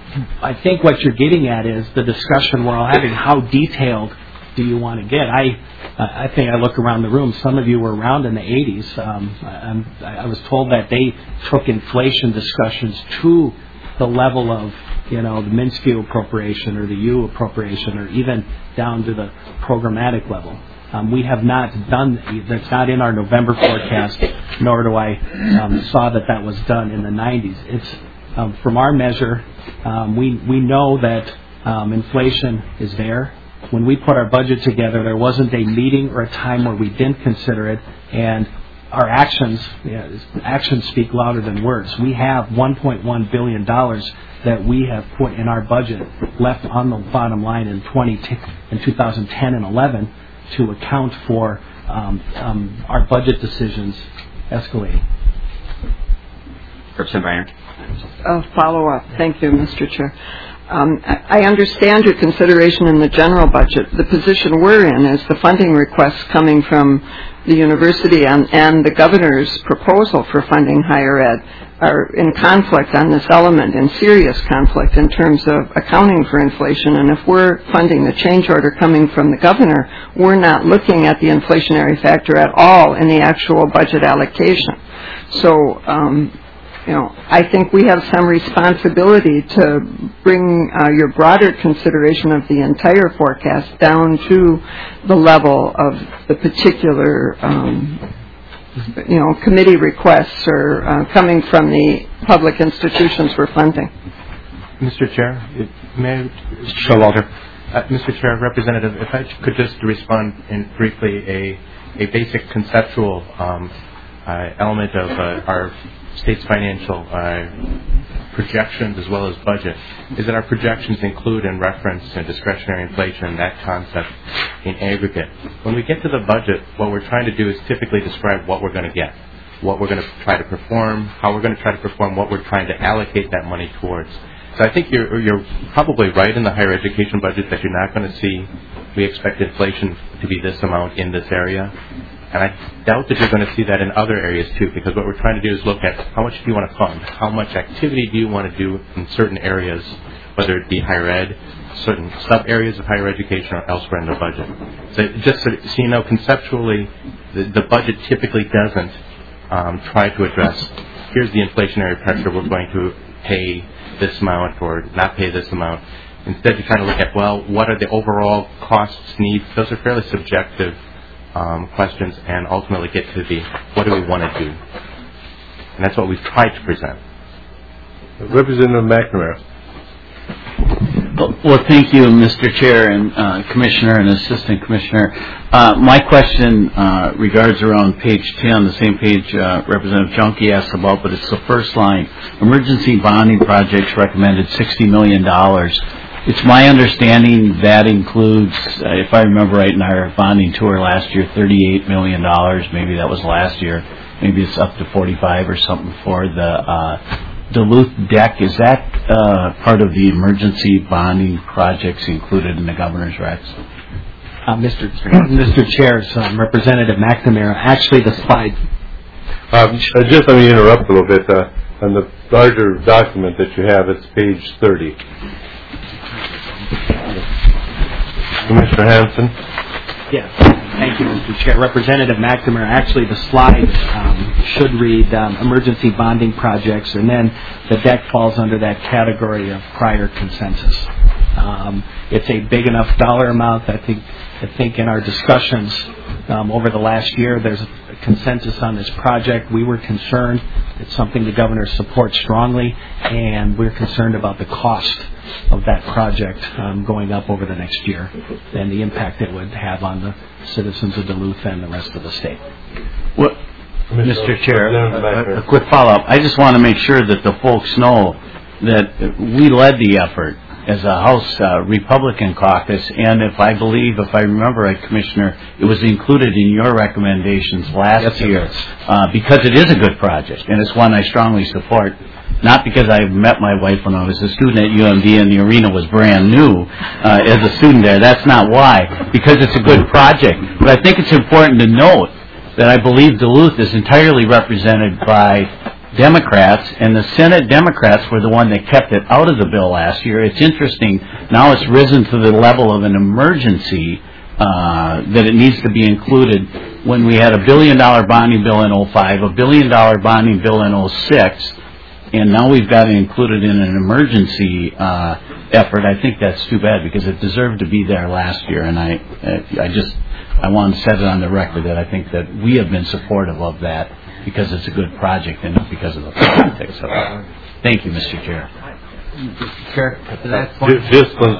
I think what you're getting at is the discussion we're all having. How detailed do you want to get? I I think I look around the room. Some of you were around in the eighties. Um, I, I was told that they took inflation discussions to the level of, you know, the MnSCU appropriation or the U appropriation, or even down to the programmatic level. Um, we have not done, that's not in our November forecast, nor do I um, saw that that was done in the nineties. It's, um, from our measure, um, we, we know that um, inflation is there. When we put our budget together, there wasn't a meeting or a time where we didn't consider it, and our actions, yeah, actions speak louder than words. We have one point one billion dollars that we have put in our budget left on the bottom line in twenty in two thousand ten and eleven to account for um, um, our budget decisions escalating. Representative Reiner. A follow-up. Thank you, Mister Chair. Um, I understand your consideration in the general budget. The position we're in is the funding requests coming from the university and, and the governor's proposal for funding higher ed are in conflict on this element, in serious conflict in terms of accounting for inflation. And if we're funding the change order coming from the governor, we're not looking at the inflationary factor at all in the actual budget allocation. So, um, you know, I think we have some responsibility to bring uh, your broader consideration of the entire forecast down to the level of the particular, um, you know, committee requests or uh, coming from the public institutions we're funding. Mister Chair, it, may I, Showalter. Uh, Mister Chair, Representative, if I could just respond in briefly a a basic conceptual um, uh, element of uh, our state's financial uh, projections as well as budget is that our projections include and reference uh, discretionary inflation, that concept in aggregate. When we get to the budget, what we're trying to do is typically describe what we're going to get, what we're going to try to perform, how we're going to try to perform, what we're trying to allocate that money towards. So I think you're, you're probably right in the higher education budget that you're not going to see, we expect inflation to be this amount in this area. And I doubt that you're going to see that in other areas too, because what we're trying to do is look at how much do you want to fund, how much activity do you want to do in certain areas, whether it be higher ed, certain sub-areas of higher education, or elsewhere in the budget. So just so, so you know, conceptually, the, the budget typically doesn't um, try to address, here's the inflationary pressure, we're going to pay this amount or not pay this amount. Instead, you're trying to look at, well, what are the overall costs, needs? Those are fairly subjective Um, questions, and ultimately get to the what do we want to do, and that's what we've tried to present. Representative McNamara. Well, thank you, Mister Chair and uh, Commissioner and Assistant Commissioner. Uh, my question uh, regards around page ten, the same page uh, Representative Junkie asked about, but it's the first line. Emergency bonding projects recommended sixty million dollars. It's my understanding that includes, uh, if I remember right, in our bonding tour last year, thirty-eight million dollars. Maybe that was last year. Maybe it's up to forty-five or something for the uh, Duluth deck. Is that uh, part of the emergency bonding projects included in the governor's recs? Uh, Mister Mister Chair, um, Representative McNamara, actually the slide. Um, just let me interrupt a little bit. Uh, on the larger document that you have, it's page thirty. Commissioner Hanson. Yes, thank you, Mister Chair. Representative McNamara, actually the slide um, should read um, emergency bonding projects, and then the deck falls under that category of prior consensus. Um, it's a big enough dollar amount that I think, I think in our discussions um, over the last year, there's a consensus on this project. We were concerned. It's something the governor supports strongly, and we're concerned about the cost of that project um, going up over the next year and the impact it would have on the citizens of Duluth and the rest of the state. Well, Mister Chair, a, a quick follow-up. I just want to make sure that the folks know that we led the effort as a House uh, Republican caucus, and if I believe, if I remember right, Commissioner, it was included in your recommendations last yes, year uh, because it is a good project, and it's one I strongly support. Not because I met my wife when I was a student at U M D and the arena was brand new uh, as a student there. That's not why. Because it's a good project. But I think it's important to note that I believe Duluth is entirely represented by Democrats, and the Senate Democrats were the one that kept it out of the bill last year. It's interesting. Now it's risen to the level of an emergency uh, that it needs to be included when we had a billion dollar bonding bill in oh five, a billion dollar bonding bill in oh six, and now we've got it included in an emergency uh, effort. I think that's too bad because it deserved to be there last year, and I, I just, I want to set it on the record that I think that we have been supportive of that because it's a good project and not because of the politics of it. Thank you, Mister Chair. Mister Chair, to that point. Just one.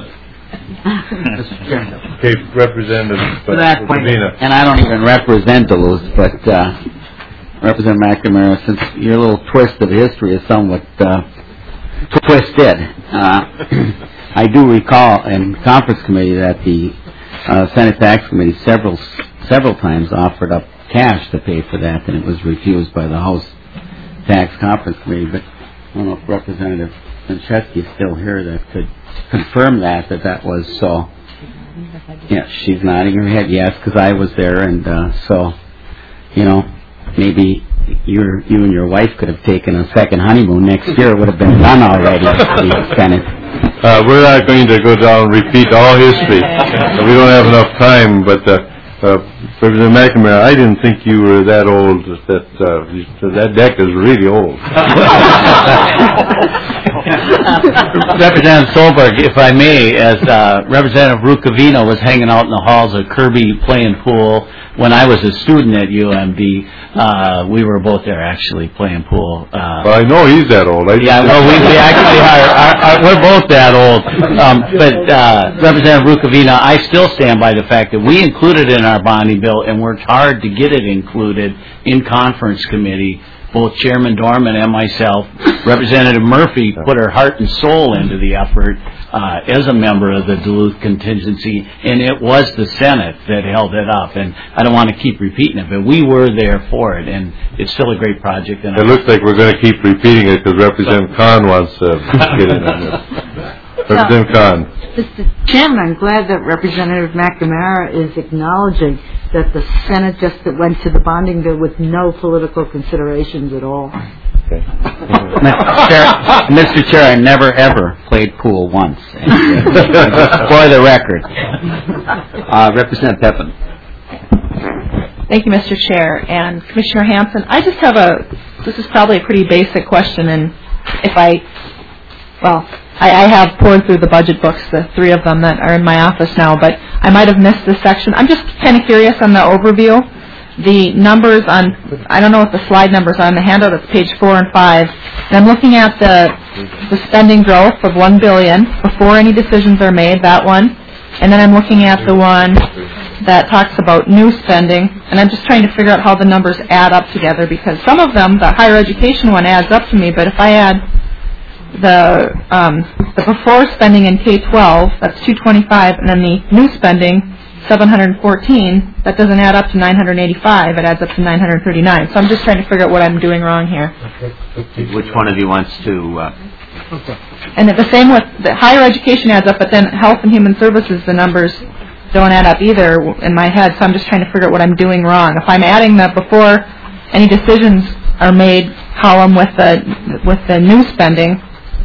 Okay, Representative to that point, and I don't even represent Duluth, but uh, Representative McNamara, since your little twist of history is somewhat uh, twisted, uh, I do recall in conference committee that the uh, Senate Tax Committee several several times offered up cash to pay for that, and it was refused by the House Tax Conference Committee. But I don't know if Representative Francheski is still here that could confirm that, that that was so. Yeah, she's nodding her head yes, because I was there, and uh, so, you know, maybe you you and your wife could have taken a second honeymoon next year. It would have been done already. The Senate. Uh, we're not going to go down and repeat all history. We don't have enough time, but uh, uh, Representative McNamara, I didn't think you were that old. That uh, that deck is really old. Representative Solberg, if I may, as uh, Representative Rukavino was hanging out in the halls of Kirby playing pool when I was a student at U M D, uh, we were both there actually playing pool. Uh, well, I know he's that old. I yeah, well, we, we actually are, are, are. We're both that old. Um, but uh, Representative Rukavino, I still stand by the fact that we included it in our bonding bill and worked hard to get it included in conference committee. Both Chairman Dorman and myself, Representative Murphy put her heart and soul into the effort uh, as a member of the Duluth contingency, and it was the Senate that held it up. And I don't want to keep repeating it, but we were there for it, and it's still a great project. And it looks like we're going to keep repeating it because Representative Khan wants to get in on this. Representative Khan. Mister Chairman, I'm glad that Representative McNamara is acknowledging that the Senate just went to the bonding bill with no political considerations at all. Okay. Mister Chair, Mister Chair, I never ever played pool once. For the record. Uh, Representative Pepin. Thank you, Mister Chair. And Commissioner Hanson, I just have a, this is probably a pretty basic question, and if I, well, I, I have poured through the budget books, the three of them that are in my office now, but I might have missed this section. I'm just kind of curious on the overview. The numbers on, I don't know what the slide numbers are on the handout, it's page four and five. And I'm looking at the, the spending growth of one billion dollars before any decisions are made, that one. And then I'm looking at the one that talks about new spending, and I'm just trying to figure out how the numbers add up together, because some of them, the higher education one adds up to me, but if I add the um, the before spending in K twelve, that's two twenty-five, and then the new spending, seven hundred fourteen, that doesn't add up to nine hundred eighty-five, it adds up to nine hundred thirty-nine. So I'm just trying to figure out what I'm doing wrong here. Which one of you wants to... Uh... And the same with the higher education adds up, but then health and human services, the numbers don't add up either in my head, so I'm just trying to figure out what I'm doing wrong. If I'm adding the before any decisions are made column with the with the new spending,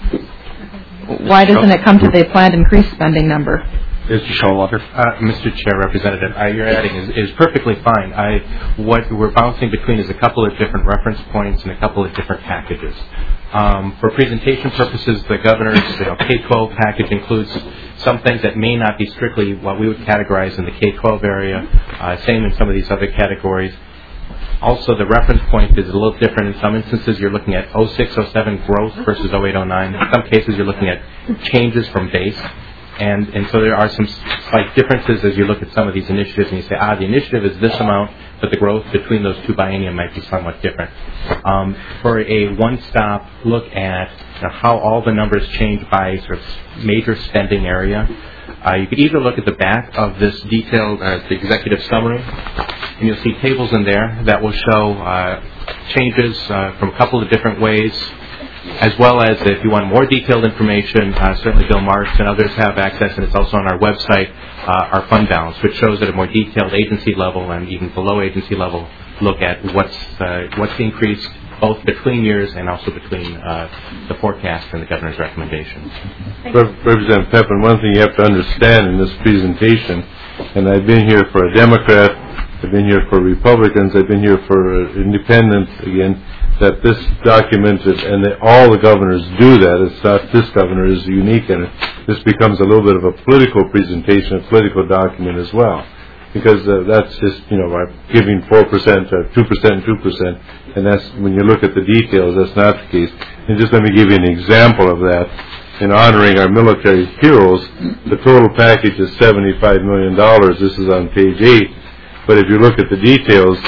why doesn't it come to the planned increased spending number? Mister Showalter. Uh, Mister Chair, Representative, uh, your adding is, is perfectly fine. I, what we're bouncing between is a couple of different reference points and a couple of different packages. Um, for presentation purposes, the governor's you know, K twelve package includes some things that may not be strictly what we would categorize in the K twelve area, uh, same in some of these other categories. Also, the reference point is a little different. In some instances, you're looking at oh six oh seven growth versus oh eight oh nine. In some cases, you're looking at changes from base. And, and so there are some slight differences as you look at some of these initiatives and you say, ah, the initiative is this amount, but the growth between those two biennia might be somewhat different. Um, for a one-stop look at you know, how all the numbers change by sort of major spending area, uh, you could either look at the back of this detailed uh, the executive summary, and you'll see tables in there that will show uh, changes uh, from a couple of different ways, as well as if you want more detailed information, uh, certainly Bill Marks and others have access, and it's also on our website, uh, our fund balance, which shows at a more detailed agency level and even below agency level look at what's uh, what's increased both between years and also between uh, the forecast and the governor's recommendations. Representative Pepin, one thing you have to understand in this presentation, and I've been here for a Democrat, I've been here for Republicans, I've been here for uh, independents again, that this document, is, and they, all the governors do that, it's not this governor is unique in it, this becomes a little bit of a political presentation, a political document as well. Because uh, that's just, you know, giving four percent or two percent, two percent, and that's, when you look at the details, that's not the case. And just let me give you an example of that. In honoring our military heroes, the total package is seventy-five million dollars. This is on page eight. But if you look at the details,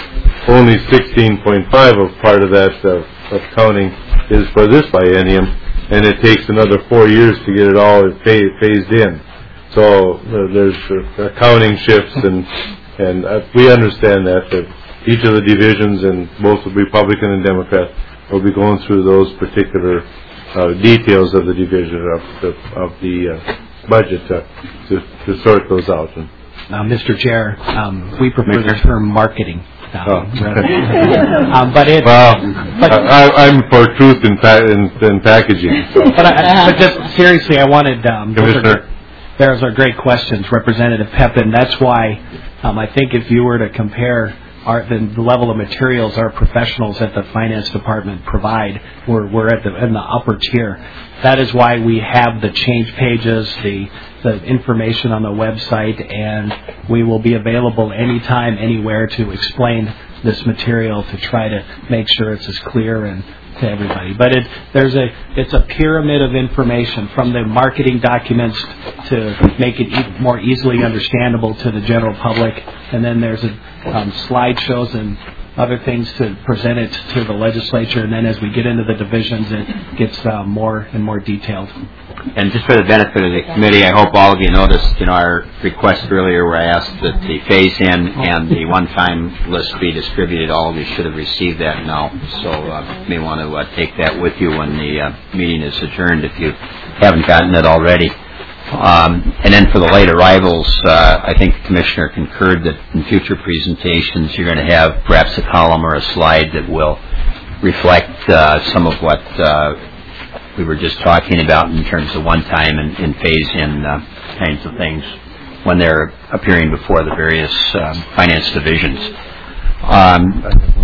only sixteen point five of part of that uh, of counting is for this biennium, and it takes another four years to get it all phased, phased in. So uh, there's uh, accounting shifts, and and uh, we understand that that each of the divisions, and both the Republican and Democrat, will be going through those particular uh, details of the division of the of the uh, budget uh, to to sort those out. And, Uh, Mister Chair, um, we prefer the term marketing. Um, oh. um, but it. Well, but, I, I'm for truth in, pa- in, in packaging. So. But, I, but just seriously, I wanted. Um, Commissioner. Those are great questions, Representative Pepin. That's why um, I think if you were to compare our, the, the level of materials our professionals at the finance department provide, we're, we're at the in the upper tier. That is why we have the change pages, the the information on the website, and we will be available anytime, anywhere to explain this material to try to make sure it's as clear and to everybody. But it there's a it's a pyramid of information from the marketing documents to make it e- more easily understandable to the general public, and then there's a, um, slideshows and other things to present it to the legislature, and then as we get into the divisions, it gets uh, more and more detailed. And just for the benefit of the committee, I hope all of you noticed, you know, our request earlier where I asked that the phase-in and the one-time list be distributed. All of you should have received that now, so uh, you may want to uh, take that with you when the uh, meeting is adjourned if you haven't gotten it already. Um, and then for the late arrivals, uh, I think the Commissioner concurred that in future presentations you're going to have perhaps a column or a slide that will reflect uh, some of what uh, we were just talking about in terms of one-time and, and phase-in uh, kinds of things when they're appearing before the various um, finance divisions. Um,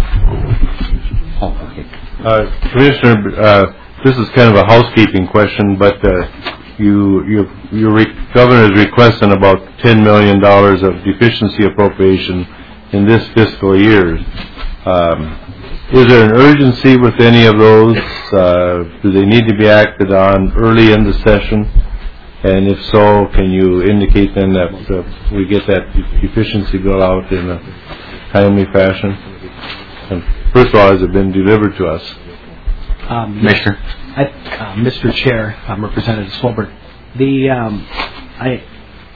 oh, okay. uh, Commissioner, uh, this is kind of a housekeeping question, but uh, you, you, your re- governor is requesting about ten million dollars of deficiency appropriation in this fiscal year. Um, Is there an urgency with any of those? Uh, do they need to be acted on early in the session? And if so, can you indicate then that uh, we get that deficiency bill out in a timely fashion? And first of all, has it been delivered to us? Um, Commissioner? I, uh, Mister Chair, um, Representative Swolbert, the um, I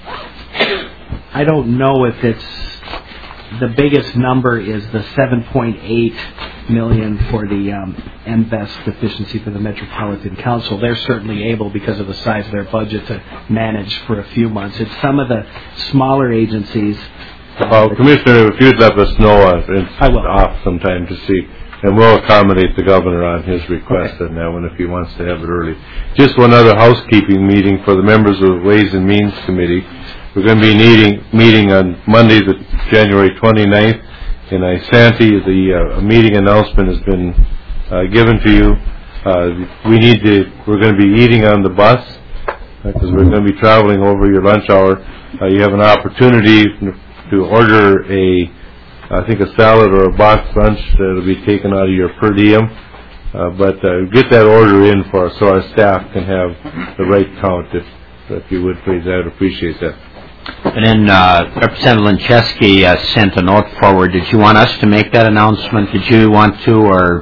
I don't know if it's the biggest number is the seven point eight million for the um, M V E S deficiency for the Metropolitan Council. They're certainly able, because of the size of their budget, to manage for a few months. It's some of the smaller agencies. Uh, Commissioner, if you'd let us know uh, it's I will. off sometime to see, and we'll accommodate the governor on his request Okay. on that one if he wants to have it early. Just one other housekeeping meeting for the members of the Ways and Means Committee. We're going to be meeting, meeting on Monday, the January twenty-ninth. In Isanti, the uh, meeting announcement has been uh, given to you. Uh, we need to. We're going to be eating on the bus because uh, we're going to be traveling over your lunch hour. Uh, you have an opportunity to order a, I think, a salad or a box lunch that'll be taken out of your per diem. Uh, but uh, get that order in for us so our staff can have the right count. If, if you would, please, I'd appreciate that. And then uh, Representative Lincheski uh, sent a note forward. Did you want us to make that announcement? Did you want to, or?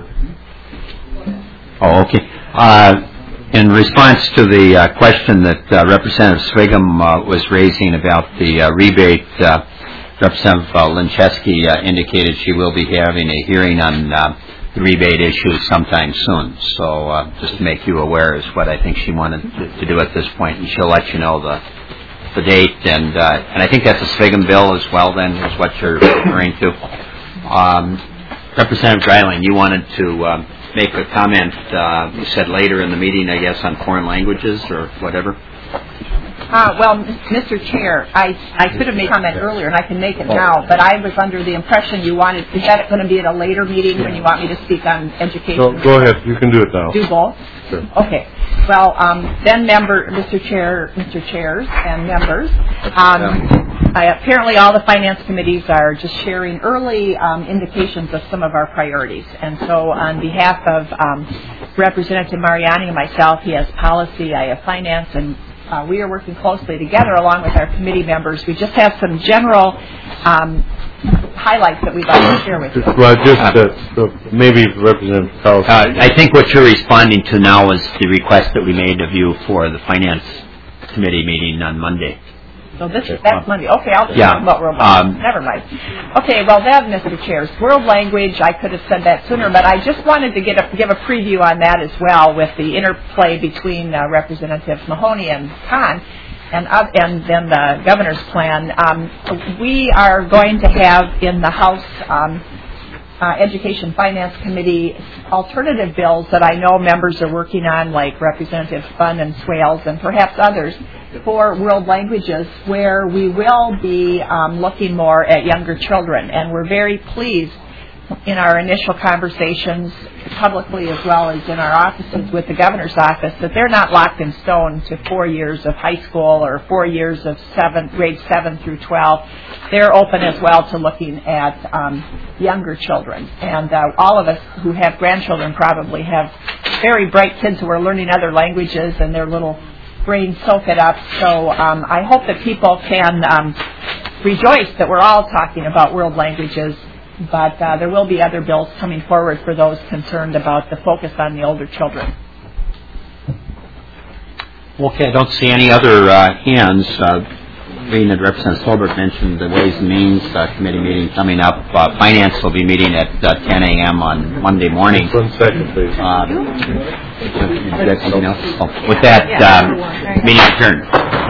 Oh, okay. Uh, in response to the uh, question that uh, Representative Swigum uh, was raising about the uh, rebate, uh, Representative uh, Lincheski uh, indicated she will be having a hearing on uh, the rebate issue sometime soon. So uh, just to make you aware is what I think she wanted to, to do at this point, and she'll let you know the the date, and uh, and I think that's a Swigum bill as well, then, is what you're referring to. Um, Representative Dreiling, you wanted to uh, make a comment, uh, you said later in the meeting, I guess, on foreign languages or whatever? Uh, well, Mister Chair, I, I could have made a comment earlier, and I can make it now, but I was under the impression you wanted, is that going to be at a later meeting when you want me to speak on education? So go ahead, you can do it now. Do both? Sure. Okay. Well, um, then member, Mister Chair, Mister Chairs and members, um, I, apparently all the finance committees are just sharing early um, indications of some of our priorities. And so on behalf of um, Representative Mariani and myself, he has policy, I have finance, and uh, we are working closely together along with our committee members. We just have some general um, highlights that we'd like to share with you. Well, just uh, maybe Representative Carlson. Uh, I think what you're responding to now is the request that we made of you for the Finance Committee meeting on Monday. So this is, that's Monday. Okay, I'll just Yeah. talk about world Um, language. Never mind. Okay, well then, Mister Chair, world language, I could have said that sooner, but I just wanted to get a, give a preview on that as well with the interplay between uh, Representatives Mahoney and Khan and, uh, and then the governor's plan. Um, we are going to have in the House um, uh, Education Finance Committee alternative bills that I know members are working on, like Representative Funn and Swales and perhaps others, for world languages, where we will be um, looking more at younger children. And we're very pleased in our initial conversations, publicly as well as in our offices with the governor's office, that they're not locked in stone to four years of high school or four years of seven, grade seven through twelve. They're open as well to looking at um, younger children. And uh, all of us who have grandchildren probably have very bright kids who are learning other languages, and their little brains soak it up. So um, I hope that people can um, rejoice that we're all talking about world languages, but uh, there will be other bills coming forward for those concerned about the focus on the older children. Okay, I don't see any other uh, hands. Uh, being that Representative Solberg mentioned the Ways and Means uh, Committee meeting coming up. Uh, Finance will be meeting at uh, ten a.m. on Monday morning. One second, please. Uh, is that something else? Oh, with that, um, meeting adjourned.